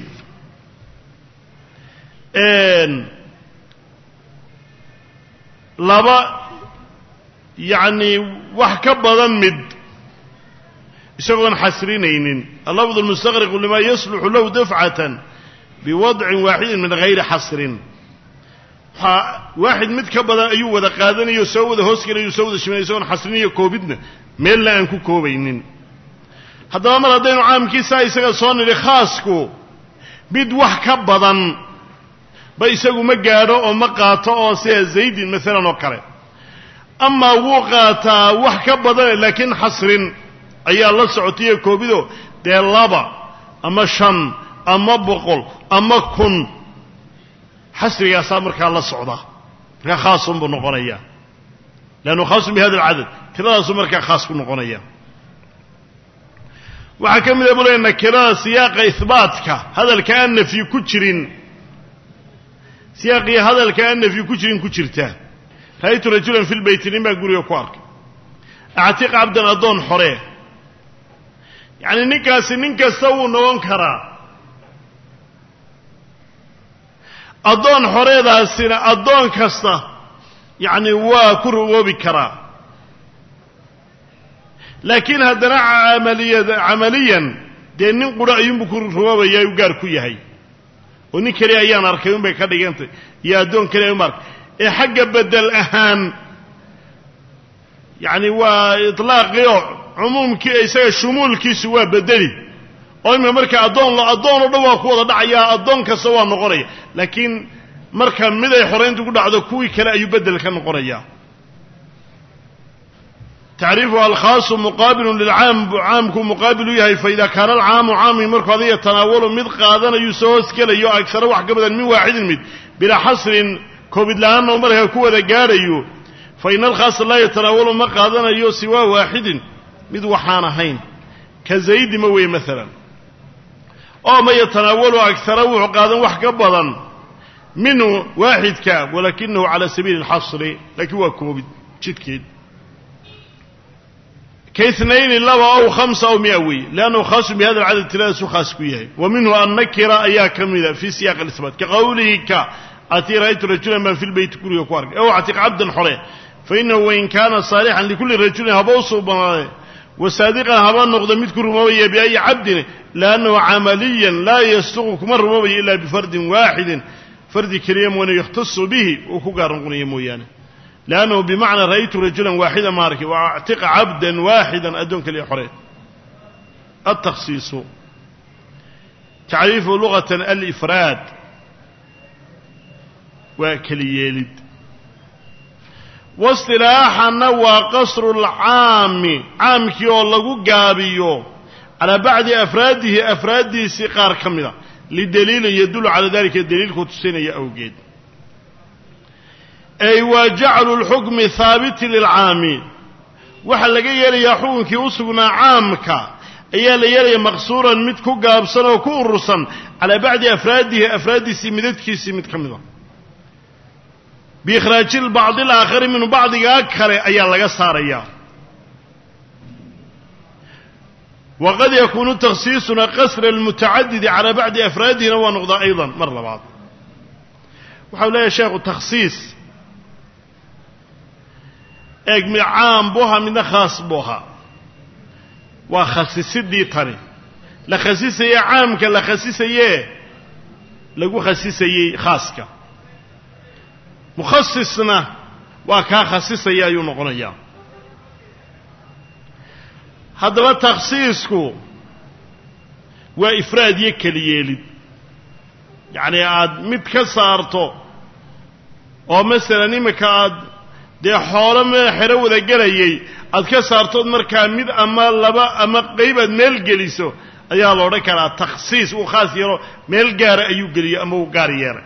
لبا يعني وحكا بضمد يساقون حسرينين اللفظ المستغرق لما يصلح له دفعة بوضع واحد من غير حصر واحد متكبدا ايو ودا قادنيو سو ودا هوسكريو سو ودا شميسون حسرينيو كوبيدنا meel la aan ku koobaynin haddaba mar haddaynu caamkiisa isaga soo niri khaasku mid wax ka badan ba isagu ma gaadho oo ma qaato oo sida zaydin maalan oo kale ama wuu qaataa wax ka badan laakiin xasrin ayaa la socotay koobido dee laba ama shan ama boqol ama kun xasrigaas markaa la socda markaa khaasun buu noqonayaa لأنه خاص بهذا العدد كلا سمرك خاص كنقونيا وحكم ذا بقول إن كلا سياق إثباتك هذا الكأن في كتر سياق هذا الكأن في كتر كترته رأيت رجلا في البيت لما يقول يقارك أعتق عبدا أدون حريه يعني نكاس سووا نوانكرا أدون حريه ذا السنة أدون كسته يعني وكروا بكرا لكن هذا عمليا دين قرأ ينبكر روا يا يقار كويهاي ونكري أيان أركيون بكذا أنت يا دون كري مارك حق بدل أهان يعني وإطلاق عموم كيس شمول كيس وبدلي أيما مركا أدون لا أدون روا كوضا دعيا أدون كسوا نقري لكن marka mid ay xoreyntu ku dhacdo kuwii kale ayuu bedel ka noqonaya تعريفه الخاص مقابل للعام عامكم مقابل يهي فإذا كان العام عامي مركو هذا يتناول مد قادنا يسوس كلا يو أكثر واحد قبل من واحد مد بلا حصر كوبيد لأنه مرها كوة قاريو فإن الخاص لا يتناول ما قادنا يو سوا واحد مد وحانهين كزيد موي مثلا أو ما يتناول أكثر وقادنا واحد قبلا منه واحد كاب ولكنه على سبيل الحصر لكن هو كوبيد شتكيد كاثنين الله أو خمسة أو مئوي لأنه خاص بهذا العدد ثلاثة خاص بيه ومنه أن نكر أيها كمذا في سياق الإثبات كقوله أتي رأيت رجلا ما في البيت كل يقارك أو أعتق عبدا حرية فإنه وإن كان صالحا لكل رجل هبوصه بناه وصادقا هبا النقض مذكر رموية بأي عبد لأنه عمليا لا يستغرق مر رموية إلا بفرد واحد فرد كريم وأنه يختص به وكقار نقول مويانه لأنه بمعنى رأيت رجلا واحدا ماركي واعتق عبدا واحدا أدونك ليحريه التخصيص تعريف لغة الإفراد وكليلد واصطلاحا نوى قصر العام عام كيو لغو قابيو على بعد أفراده سيقار كاملة لدليل يدل على ذلك الدليل كتسين يأوجد أي وجعل الحكم ثابت للعام وحلقا يلي يحونك أسقنا عامك أي يلي مقصورا متكو قابصنا وكورسا على بعد أفراده سيمدتك سيمد كاملة بإخراج البعض الآخر من بعض آخر أي لغا صاريا وقد يكون تخصيصنا قصر المتعدد على بعد أفراده ونقضى أيضا مرة بعض وحول يا شيخ التخصيص اجمع عام بوها من خاص بوها وخصيص دي طري لخصيص يا عامك لخصيص يا لقو خصيص يا خاصك مخصصنا وكا خصيص يا ينقنيا هذا تخصيصكو وإفراد يكليلي يعني عاد متكسرتو أو مثلا نمك عاد dee xoolo meel xero wada gelayay aad ka saartood markaa mid ama laba ama qayb aad meel geliso ayaa la odhan karaa takhsiis uu khaas yeelo meel gaara ayuu geliyey ama uu gaar yeelay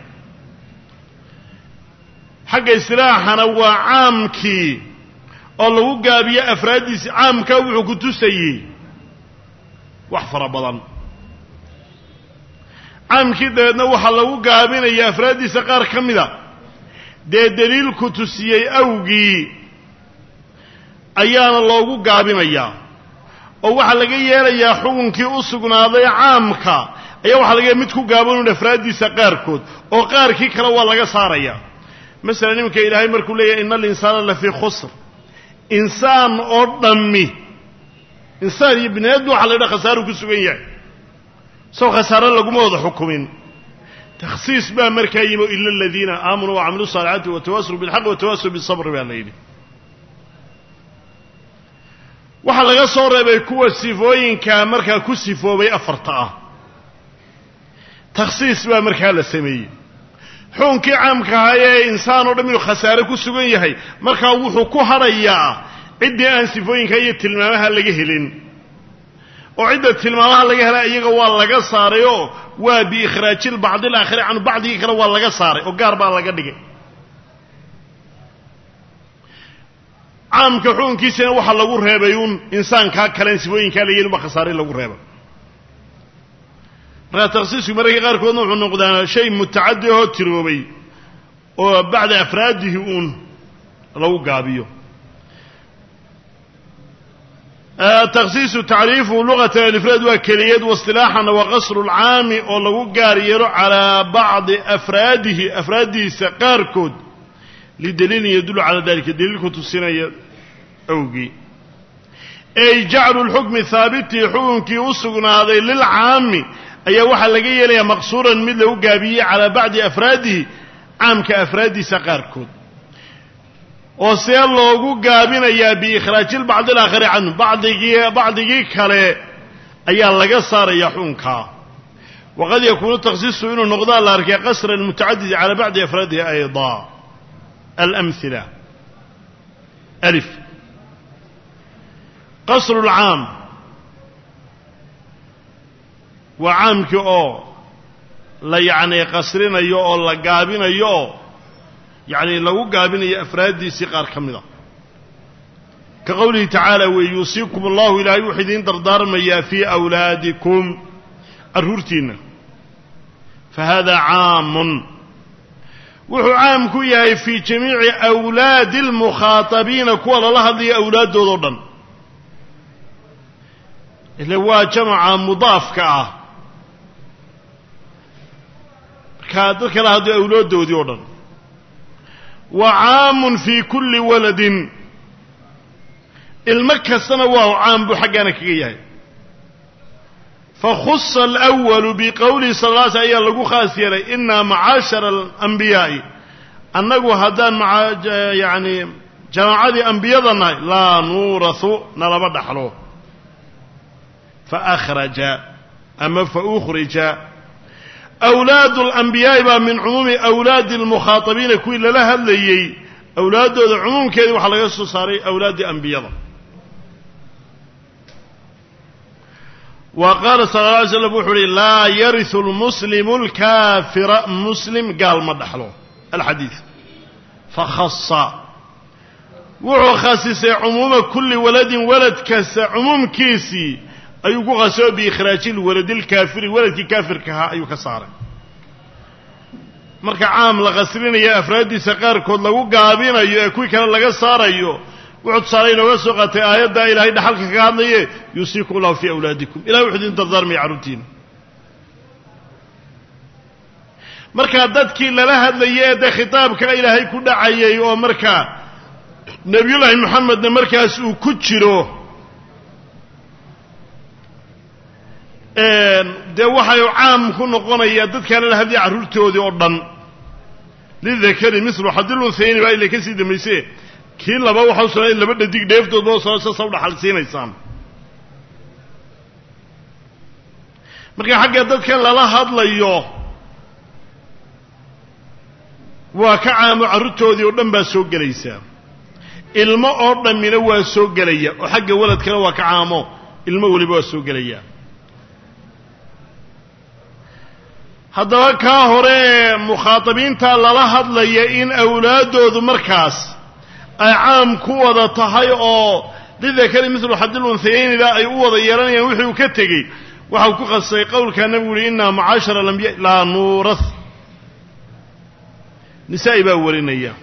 xagga istilaaxana waa caamkii oo lagu gaabiyo afraaddiisi caamkaa wuxuu ku tusayey wax fara badan caamkii dabeedna waxaa lagu gaabinaya afraaddiisa qaar ka mida dee daliilku tusiyey awgii ayaana loogu gaabinayaa oo waxaa laga yeelayaa xukunkii u sugnaaday caamka ayaa waxaa laga mid ku gaabanun afraaddiisa qaarkood oo qaarkii kale waa laga saaraya masalan iminka ilaahay markuu leeyahay ina alinsaana lafii khusr insaan oo dhammi insaan iyo bini aadam waxaa la yidhaha khasaaru ku sugan yahay soo khasaare laguma wada xukumin takhsiis baa markaa yimi ila aladiina aamanuu wacamiluu saalixaati watawaasaw bilxaqi watawaasaw bisabri baa la yidhi waxaa laga soo reebay kuwa sifooyinka markaa ku sifoobay afarta ah takhsiis baa markaa la sameeyey xukunkii caamka ahaa ee insaan oo dhan inuu khasaare ku sugan yahay markaa wuxuu ku hadhayaa ciddii aan sifooyinka iyo tilmaamaha laga helin oo cidda tilmaamaha laga helay iyaga waa laga saaray oo waa biikhraaji lbacdi alaakhari canhu bacdigii kale waa laga saaray oo gaar baa laga dhigay caamka xukunkiisana waxaa lagu reebay uun insaankaa kalen sifooyinkaa la yeelin baa khasaare lagu reebay markaa takhsiisku mararka qaarkoodna wuxuu noqdaa shay mutacaddi oo tiroobay oo bacda afraadihi uun lagu gaabiyo takhsiisu tacriifu luqatan alifraad waa keliyad waistilaaxana waa qasru lcaami oo lagu gaar yeelo calaa bacdi afraadihi afraaddiisa qaarkood lidaliilin yadullu calaa dalika daliilku tusinaya awgii ey jaclu lxukmi haabitii xukunkii u sugnaaday lilcaami ayaa waxaa laga yeelayaa maqsuuran mid lagu gaabiyey calaa bacdi afraadihi caamka afraaddiisa qaarkood oo see loogu gaabinayaa biikhraaji lbacdi alaakhari canhu bacdigii kale ayaa laga saarayaa xukunkaa waqad yakuunu takhsiisu inuu noqdaa la arkay qasra almutacadidi calaa bacdi afraadihi ayda alamhila alif qasru lcaam waa caamkii oo la yacni qasrinayo oo la gaabinayo oo yacni lagu gaabinayo afraaddiisii qaar ka mida ka qowlihi tacaala weeye yuusiikum allahu ilaahay wuxuu idiin dardaarmayaa fii awlaadikum carruurtiinna fa haadaa caamun wuxuu caam ku yahay fii jamiici awlaadi almukhaatabiina kuwa lala hadlaya awlaaddoodo dhan ile waa jamaca mudaafka ah markaa dad kala hadlay awlaaddoodii oo dhan wa caamun fii kulli waladin ilmo kastana waa caam buu xaggaana kaga yahay fakhusa alwalu biqowlihi sal lla sl ayaa lagu khaas yeelay inaa macaashara alanbiyaa'i annagu haddaan yani jamaacadii ambiyada nahay laa nuurahu nalama dhaxlo faأkhraja ama faukhrija awlaadu اlanbiyaa'i baa min cumuumi awlaadi اlmukhaatabiina kuwii lala hadlayey awlaaddooda cumuumkeedii waxaa laga soo saaray awlaaddii ambiyada wa qaala sala اla alay slam wuxuu uhi laa yariثu اlmuslimu اlkaafira muslim gaal ma dhaxlo alxadiid fakhasa wuxuu khasisay cumuuma kulli waladin walad kasta cumuumkiisii ayuu ku khasoo biikhraaji lwaladi lkaafiri waladkii kaafirka ahaa ayuu ka saaray marka caam la qasrinayo afraaddiisa qaarkood lagu gaabinayo ee kuwii kale laga saarayo wuxuu tusaale inooga soo qaatay aayaddaa ilaahay dhaxalka kaga hadlaye yuusiikum allahu fii awlaadikum ilahay wuxuu idin dardaarmaya carruurtiina markaa dadkii lala hadlayay ee dee khitaabka ilaahay ku dhacayay oo markaa nebiyullaahi moxamedna markaas uu ku jiro dee waxay caam ku noqonayaa dadkaan lala hadlaya carruurtoodii oo dhan lidakari mislu xadil unsayni baa ila ka sii dambayse kii laba waxaa u sugnaa in laba dhadig dheeftoodba sasa u dhaxal siinaysaan marka xagga dadkan lala hadlayo waa ka caamo carruurtoodii oo dhan baa soo gelaysaa ilmo oo dhammina waa soo gelaya oo xagga waladkana waa ka caamo ilmo weliba waa soo gelaya haddaba kaa hore mukhaatabiinta lala hadlaya in awlaadoodu markaas ay caam ku wada tahay oo lidakari mithlu xadil unhayaynida ay u wada yeelanayaan wixii uu ka tegey waxau ku qasay qowlkaa nabigu uhi innaa macaashara alambiya laa nuurath nisaa-i baa warinaya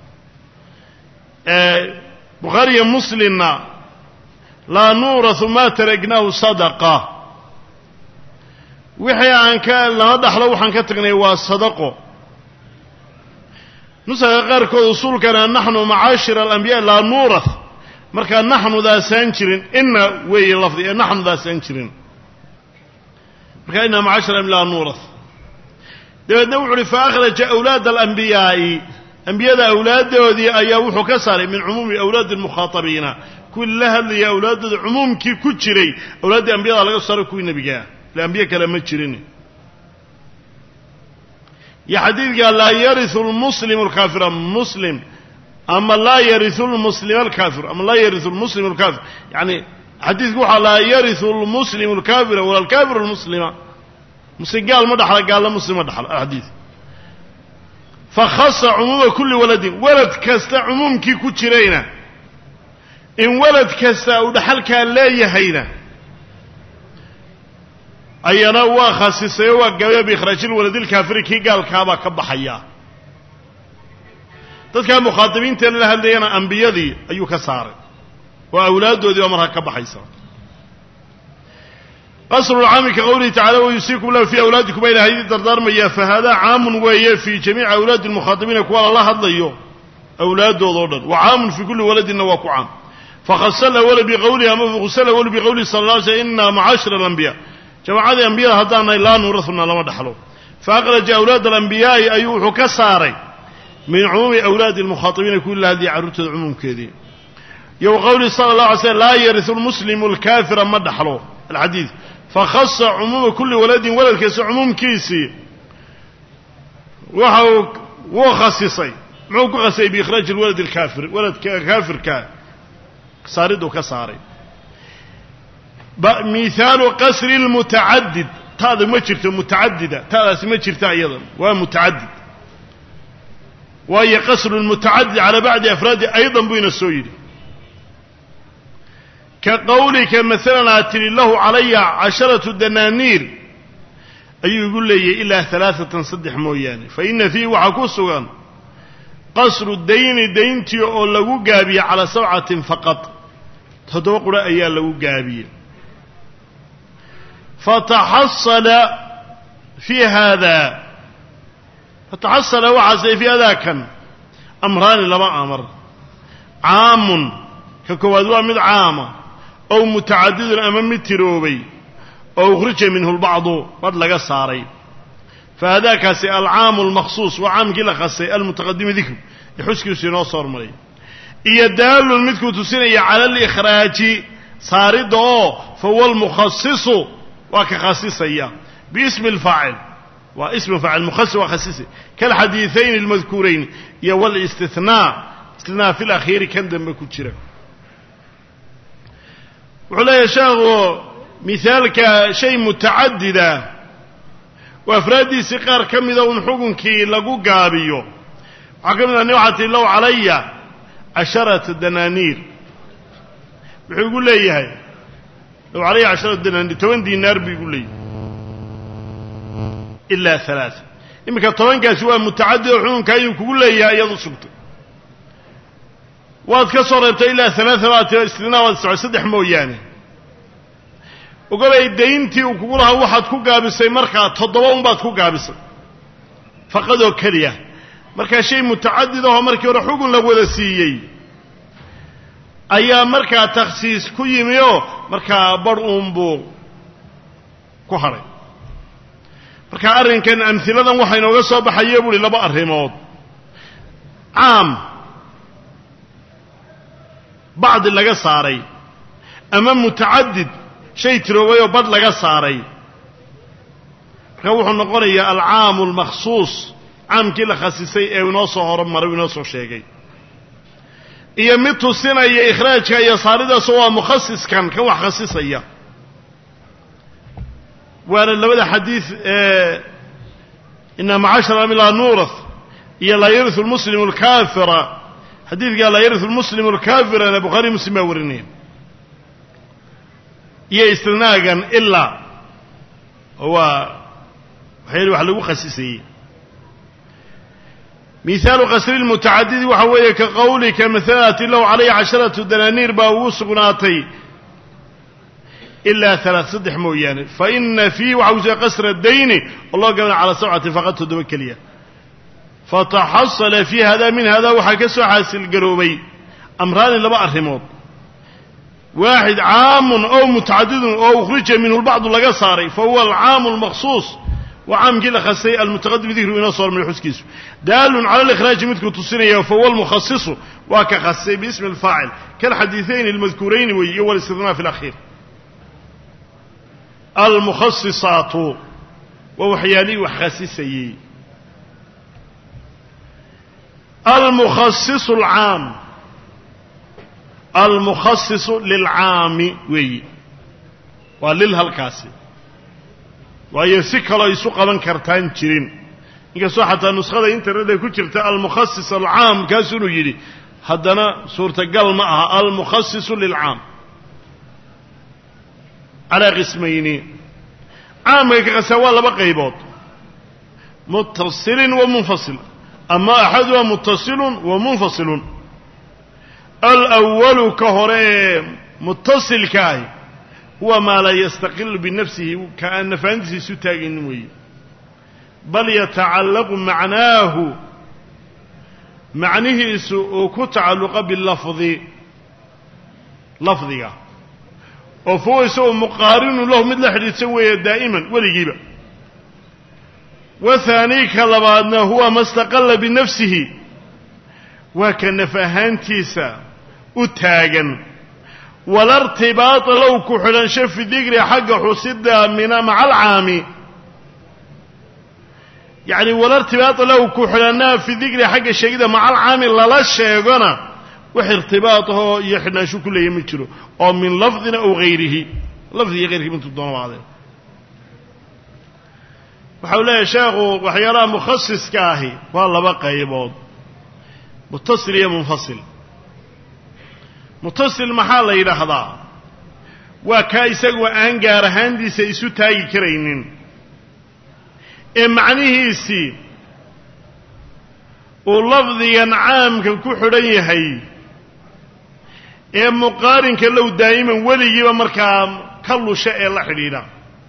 bukhaariya muslimna laa nuurathu maa taragnaahu sadaqa wixii aan ka lama dhaxlo waxaan ka tagnay waa sadaqo nusaga qaarkood usuulkana naxnu macaashira alambiyaa laa nuurath markaa naxnudaasaan jirin ina weeye lafdi ee naxnudaasaan jirin markaa ina macaashira laa nuurath dabeedna wuxu uhi fa akhraja awlaada alambiyaa'i ambiyada awlaaddoodii ayaa wuxuu ka saaray min cumuumi awlaadi almukhaatabiina kuwii la hadlaya awlaaddooda cumuumkii ku jiray awlaaddii ambiyada laga saaray kuwii nebigaa ila ambiye kale ma jirin iyo xadiidka laa yariu lmuslimu alkaafira muslim ama laa yariu lmuslima alkaafir ama laa yariu lmuslim alkaafir yani xadiidku waxaa laa yariu lmuslimu alkaafira wala alkaafiru lmuslima muslim gaal ma dhaxla gaalna muslim ma dhaxla alxadiid fakhasa cumuuma kulli waladin walad kasta cumuumkii ku jirayna in walad kasta uu dhaxalkaa leeyahayna ayana waa khasisay waa gaabay biikhraajil waladilkaafiri kii gaalkaabaa ka baxaya dadkaa mukhaatabiinta la hadlayana ambiyadii ayuu ka saaray oo awlaaddoodii baa markaa ka baxaysa qasrulcaami ka qowlihi tacala wayusiikum lahu fii awlaadikum baa ilahay idin dardaarmaya fa haadaa caamun weeye fii jamiici awlaadi lmukhaatabiina kuwa lala hadlayo awlaaddooda o dhan wa caamun fii kulli waladinna waa ku caam fakhasala wala biqowlihi ama fakhasala wala biqowlihi sala alla alay slam inna macaashira alambiya jamaacadii ambiyada haddaanay laa nuurahuna lama dhaxlo fa akhraja awlaad alambiyaa'i ayuu wuxuu ka saaray min cumuumi awlaadi almukhaatabiina kuwii la hadlaya carruurtooda cumuumkeedii iyo wa qowlihi sala allah alay slm laa yariu lmuslimu alkaafira ma dhaxlo alxadiid fakhasa cumuuma kulli waladin waladkiisa cumuumkiisii waxa wuu khasisay muxuu ku khasisay biikhraaji lwalad alkaafir waladka kaafirka saariduu ka saaray mihaalu qasri lmutacadid taada ma jirto mutacadida taadaasi ma jirta iyada waa mutacadid waayo qasru lmutacadid calaa bacdi afraadi aydan buu ina soo yidhi ka qowlika maalan aad tidhi lahu calaya 10 danaaniir ayuu igu leeyahay ilaa 3 saddex mooyaane fa ina fiihi waxaa ku sugan qasru dayni dayntii oo lagu gaabiye calaa 7 faqad 7 qura ayaa lagu gaabiyey fataxasala fii haadaa fataxasala waxaasay fii hadaakan amraani laba amar caamun ka koowaad waa mid caama ow mutacadidun ama mid tiroobay oo ukhrija minhu lbacdu badh laga saaray fa hadaakaasi alcaamu almakhsuus waa caamkii la khasay almutaqadimi dikru ee xuskiisu inoo soo hormaray iyo daalun midkuu tusinaya cala alikhraaji saaridda oo fahuwa almukhasisu waa ka khasisaya biismi alfaacil waa ismi faacil mukhasis waa khasisay kalxadiiثayn almadkuurayn iyo wاlاstinaa istinaa fi اlakhiiri kan dambe ku jira wuxuu leeyahay sheekhu mihaalka shay mutacadida oo afraaddiisii qaar ka mida un xukunkii lagu gaabiyo waxaa ka mid ah nin waxaa tii low calaya 10 danaaniir wuxuu igu leeyahay low calaya 10 danaaniir 10 diinaar buu igu leeyahay ilaa 3 iminka 10kaasi waa mutacadid oo xukunka ayuu kugu leeyahay iyadu sugtay waad ka soo reebtay ilaa 3 baad tiro istinaa waad socod 3 mooyaane ogolay dayntii uu kugu lahaa waxaad ku gaabisay markaa 7 unbaad ku gaabisay faqadoo keliya markaa shay mutacadid ahoo markii hore xugun la wada siiyey ayaa markaa takhsiis ku yimi oo markaa badh uunbuu ku hadhay marka arrinkan amhiladan waxaa inooga soo baxaya buuhi 2 arrimood caam bacdi laga saaray ama mutacadid shay tiroobay oo badh laga saaray marka wuxuu noqonayaa alcaamu almakhsuus caamkii la khasisay ee inoo soo hormaray inoo soo sheegay iyo mid tusinaya ikhraajka iyo saaridaas waa mukhasiskan kan wax khasisaya waana labada xadiis inna ma'ashara min la nurath iyo la yarithu almuslimu alkafira xadiidka la yarithu almuslimu alkafira Bukhari Muslim warinay iyo istinaagan illa huwa waxay wax lagu khasisay مثال قصر المتعدد وحوية كقولك مثالات له عليه 10 دنانير باوسقناتي إلا 3 صدح مويان فإن فيه وعوز قصر الدين الله قال على 7 فقط تدوكلية فتحصل في هذا من هذا وحكسوا حاسل قلوبي أمران لبا أرهموت واحد عام أو متعدد أو خرج منه البعض لقصاري فهو العام المخصوص وعام كلا خسي المتقدم ذكره ينصر من الحسكيس دال على الإخراج مثل تصينيه فهو المخصص وكخسي باسم الفاعل كالحديثين المذكورين ويول الاستثناء في الأخير المخصصات ووحياني وحسيسي المخصص العام المخصص للعام وللها الكاسي waayo si kale isu qaban kartaan jirin inkastoo xataa nusxada internet ay ku jirta al-mukhassis al-aam kaasuu yiri haddana suurtagal ma aha al-mukhassis lil-aam ala qismayni aamka qasawa laba qaybood muttasil wa munfasil amma ahaduha muttasil wa munfasil al-awwal ka hore muttasil kaay هو ما لا يستقل بنفسه كأن فانتسي ستاقين وي بل يتعلق معناه معنيه كتعلق باللفظ لفظية وفهو يسوى مقارن له مثل حديث سوى دائما وليجيبه وثاني كلبادنا هو ما استقل بنفسه وكان فهانتيسا أتاقا ولا ارتباط لو كحلن شف ذكر حق حسده من مع العام يعني ولا ارتباط لو كحلنا في ذكر حق الشيء مع العام لا شيغنا وارتباطه يحنا شو كل يمجره او من لفظ او غيره لفظ غيره من تدون بعضه وحول يا شيخ وحيرا مخصص كاهي والله بقى يبود متصل يا منفصل متصل محل إلى هذا وكايسق وأن جار هندي سيسو تاي كرينين معنيه سي واللفظ ينعام كالكحرية هي مقارن كلو دائما ولي ومركام كله شيء الله حليلا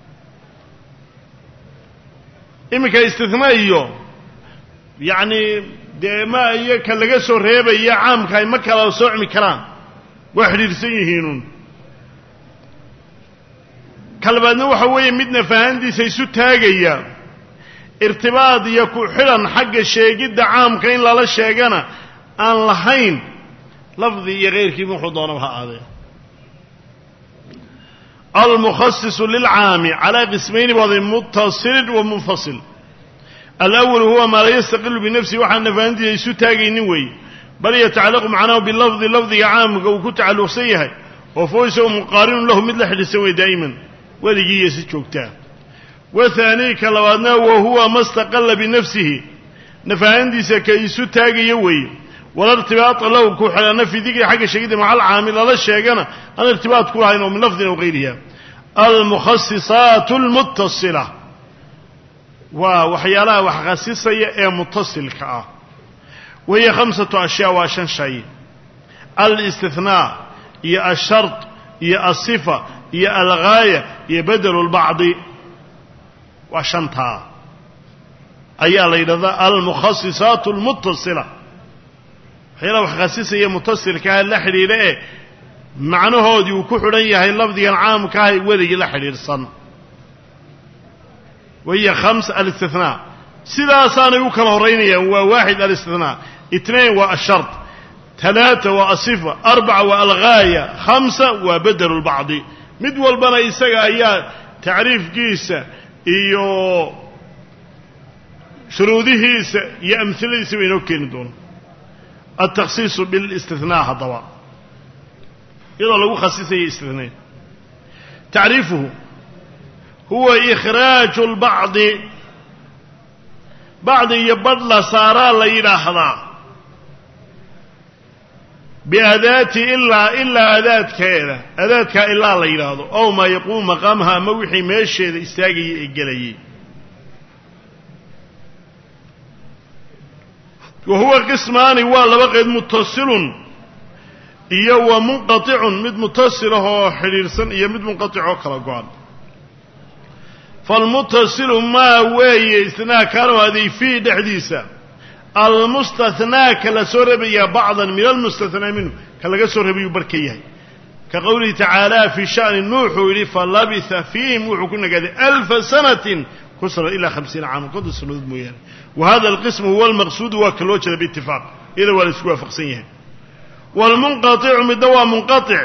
إما كاستثنائيو يعني دائما يكاللغا سو ريبا يا عام كاي مكلا سوعمي كلام وحريرسن yihiin kalbaadna waxa weeye midna fahandiisa isu taagaya irtibaad iyo ku xiran xagga sheegida caamka in la sheegana aan lahayn lafdi iyo geerkii wuxuu doonaba ha aadee المخصص للعام على قسمين بعض متصل ومنفصل الأول هو ما لا يستقل بنفسه وحنا فهندي isu taagaynin way بل يتعلق معناه باللفظ لفظ عام وكتعلق سيها وفويسه مقارن له مثل حد سوي دائما ولقي يسجوكتا وثاني كلوادنا وهو ما استقل بنفسه نفاندي سكيسو تاغي يوي ولا ارتباط له كحلنا في ذكر حاجه شيء مع العامل لا شيغنا انا ارتباط كلها من لفظ وغيرها المخصصات المتصله وحيالها وحخصصيه متصل كا وهي 5 أشياء وعشان شيء الاستثناء هي الشرط هي الصفة هي الغاية هي بدل البعض وعشانتها أي على المخصصات المتصلة هي لو خصيصة هي متصل كهي اللحري لئي معنى هودي وكحرية هي اللفظ العام كهي ولي لحري الصن وهي 5 الاستثناء سلاسان يوكل هرينيا هو 1 الاستثناء 2 والشرط 3 والصفة 4 والغاية 5 وبدل البعض مدول بنا إساقا أيها تعريف كيسا إيو شروطه يأمثل يسوي نوكين دون التخصيص بالاستثناء هذا إذا لو خصيص استثناء تعريفه هو إخراج البعض بعض يبدل صار ليلحظة بأداة إلا أداة كذا أداة إلا ليلحظة أو ما يقوم مقامها موحي ماشي استاجي الجلي وهو قسمان ولا بقى متصل إياه منقطع مد متصله حريرسن إياه مد منقطع كلا فالمتصل ما وي استثناء كانوا هذه في حديثة المستثنى كلا سوربيا بعضا من المستثنى منه كلا سوربيا بركيه كقوله تعالى في شأن نوح فلبث فيهم وحكنا قد 1000 سنة كسر إلى 50 عام قدس النذب يعني. وهذا القسم هو المقصود وكلوجه باتفاق إذا والسكوا فقسيه والمنقطع مدوى منقطع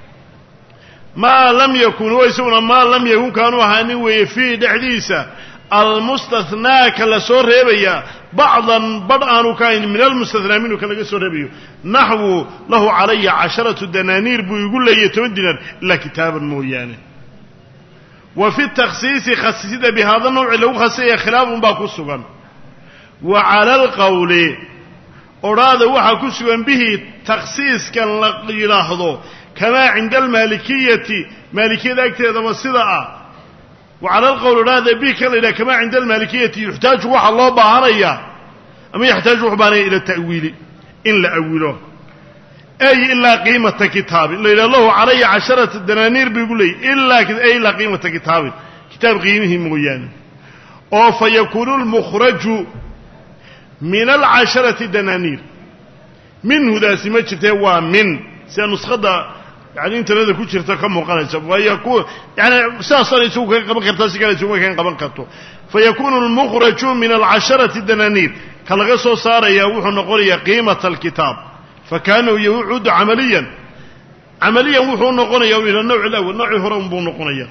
ما لم يكن ويسون ما لم يكن كانوا هاني في حديثة المستثنى كلا سوربيا بعضا بدءا كان من المستثنى منه كلا سوربيا نحو له علي 10 دنانير بيقول لي يتودنا إلا كتابا مويانه وفي التخصيص خصيص بهذا النوع لو خصيه خلاف باكو سغان وعلى القول أراد وحا كسغان به تخصيص كان يلاحظه كما عند المالكية مالكية أكتر مسيدة وعلى القول أراد به كما عند المالكية يحتاج وحا الله بعنايا أما يحتاج وحا بعنايا إلى التأويل إن لا أوله أي إلا قيمة كتاب إلا الله علي 10 دنانير بيقول لي إلا قيمة كتاب كتاب قيمه مغيان أو فيكون المخرج من 10 دنانير منه ذا سمجته ومن سنسخد يعني انت لذا كنت شرطة كم مقالة ويكون يعني سأصل يسوق قبل كرتاسي قال يسوق كان قبل كرتو فيكون المخرج من 10 دنانير كالغسو صار يوح نقول قيمة الكتاب فكانوا يعود عمليا وحو نقونيا إلى النوع الأول نوع هرم بو نقونيا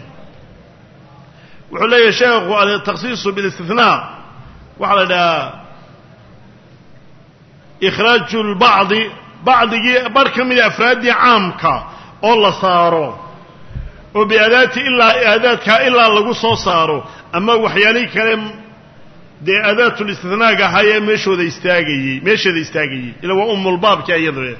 وحلا يشاق على التخصيص بالاستثناء وعلى إخراج البعض بركة من أفراد عامك الله صاروا وبأداة إلا لغو صاروا أما وحياني كلام دي أداة الاستثناء هاي مشو ذا استاقي إلا هو الباب كي يضرب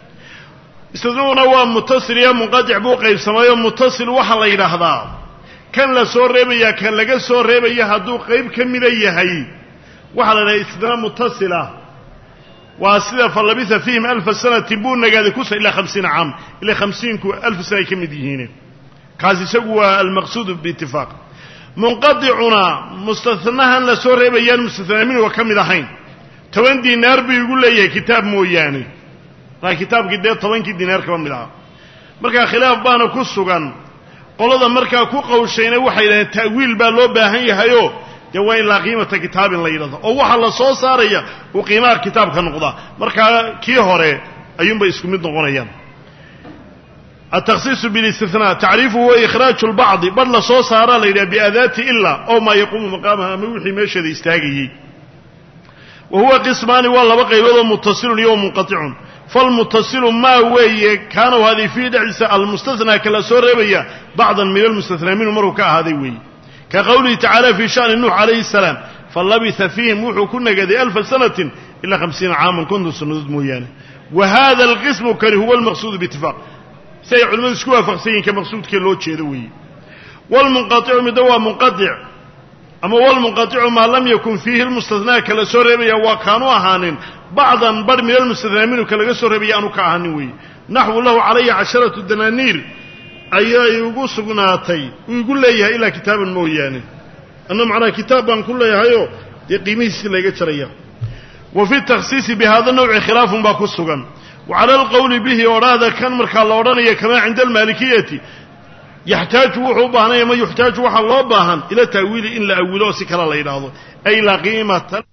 استثناء هو متصل يا منقطع بوقع السماء متصل وحلا إلى هذا كان لسور ريبيا كان لقى سور ريبيا هدو قيب كميلية هاي وحلا استثناء متصلة وأسئلة فلبث فيهم 1000 سنة تبون قاعد كسر إلى 50 عام إلى 50,000 سنة كمديهين كازي سقوا المقصود باتفاق منقطعنا مستثناها لسورة بيان مستثنى منه وكم دحين 20 دينار بيقول لي كتاب موياني لا كتاب قد 20 دينار كمان بلا marka khilaaf baana ku sugan qolada marka ku qowshayna waxay leeyahay ta'wiil baa loo baahan yahayo jawaan la qiimata kitaab la yiraahdo oo waxa la soo saaraya oo qiimaha kitaabka noqda marka kii hore ayuunba isku mid noqonayaan التخصيص بالاستثناء تعريفه هو إخراج البعض بل صو صار ليلى بأداة إلا أو ما يقوم مقامها موحي ماشي ذي استاقي وهو قسمان والله بقى يوضا متصل يوم منقطع فالمتصل ما هو كانوا هذه في دعسة المستثنى كلا سوريبيا بعضا من المستثنى منه مركا هذه وي كقوله تعالى في شأن نوح عليه السلام فلبث فيهم وحو كنا قد 1000 سنة إلا 50 عاما كنت سنود مويانه وهذا القسم كان هو المقصود باتفاق سي علماء سكوا فقسين كمقصود كلو تشيدوي والمنقطع مدوا منقطع أما والمنقطع ما لم يكن فيه المستثنى كلا سوريبيا وكانوا أهانين بعضا بر من المستثنى منه كلا سوريبيا أنو كأهانوي نحو له علي 10 دنانير أيها يقول سقناتي ويقول لي إلى كتاب موياني أنه معنى كتابا كل يهيو يقيمه سيلا شريا وفي التخصيص بهذا النوع خلاف باكو السقن وعلى القول به ورادا كان مركا اللورانية كما عند المالكية يحتاج وحو باهن ما يحتاج وحو الله باهن إلى تأويل إن لا أولو سكرا الله أي لا قيمة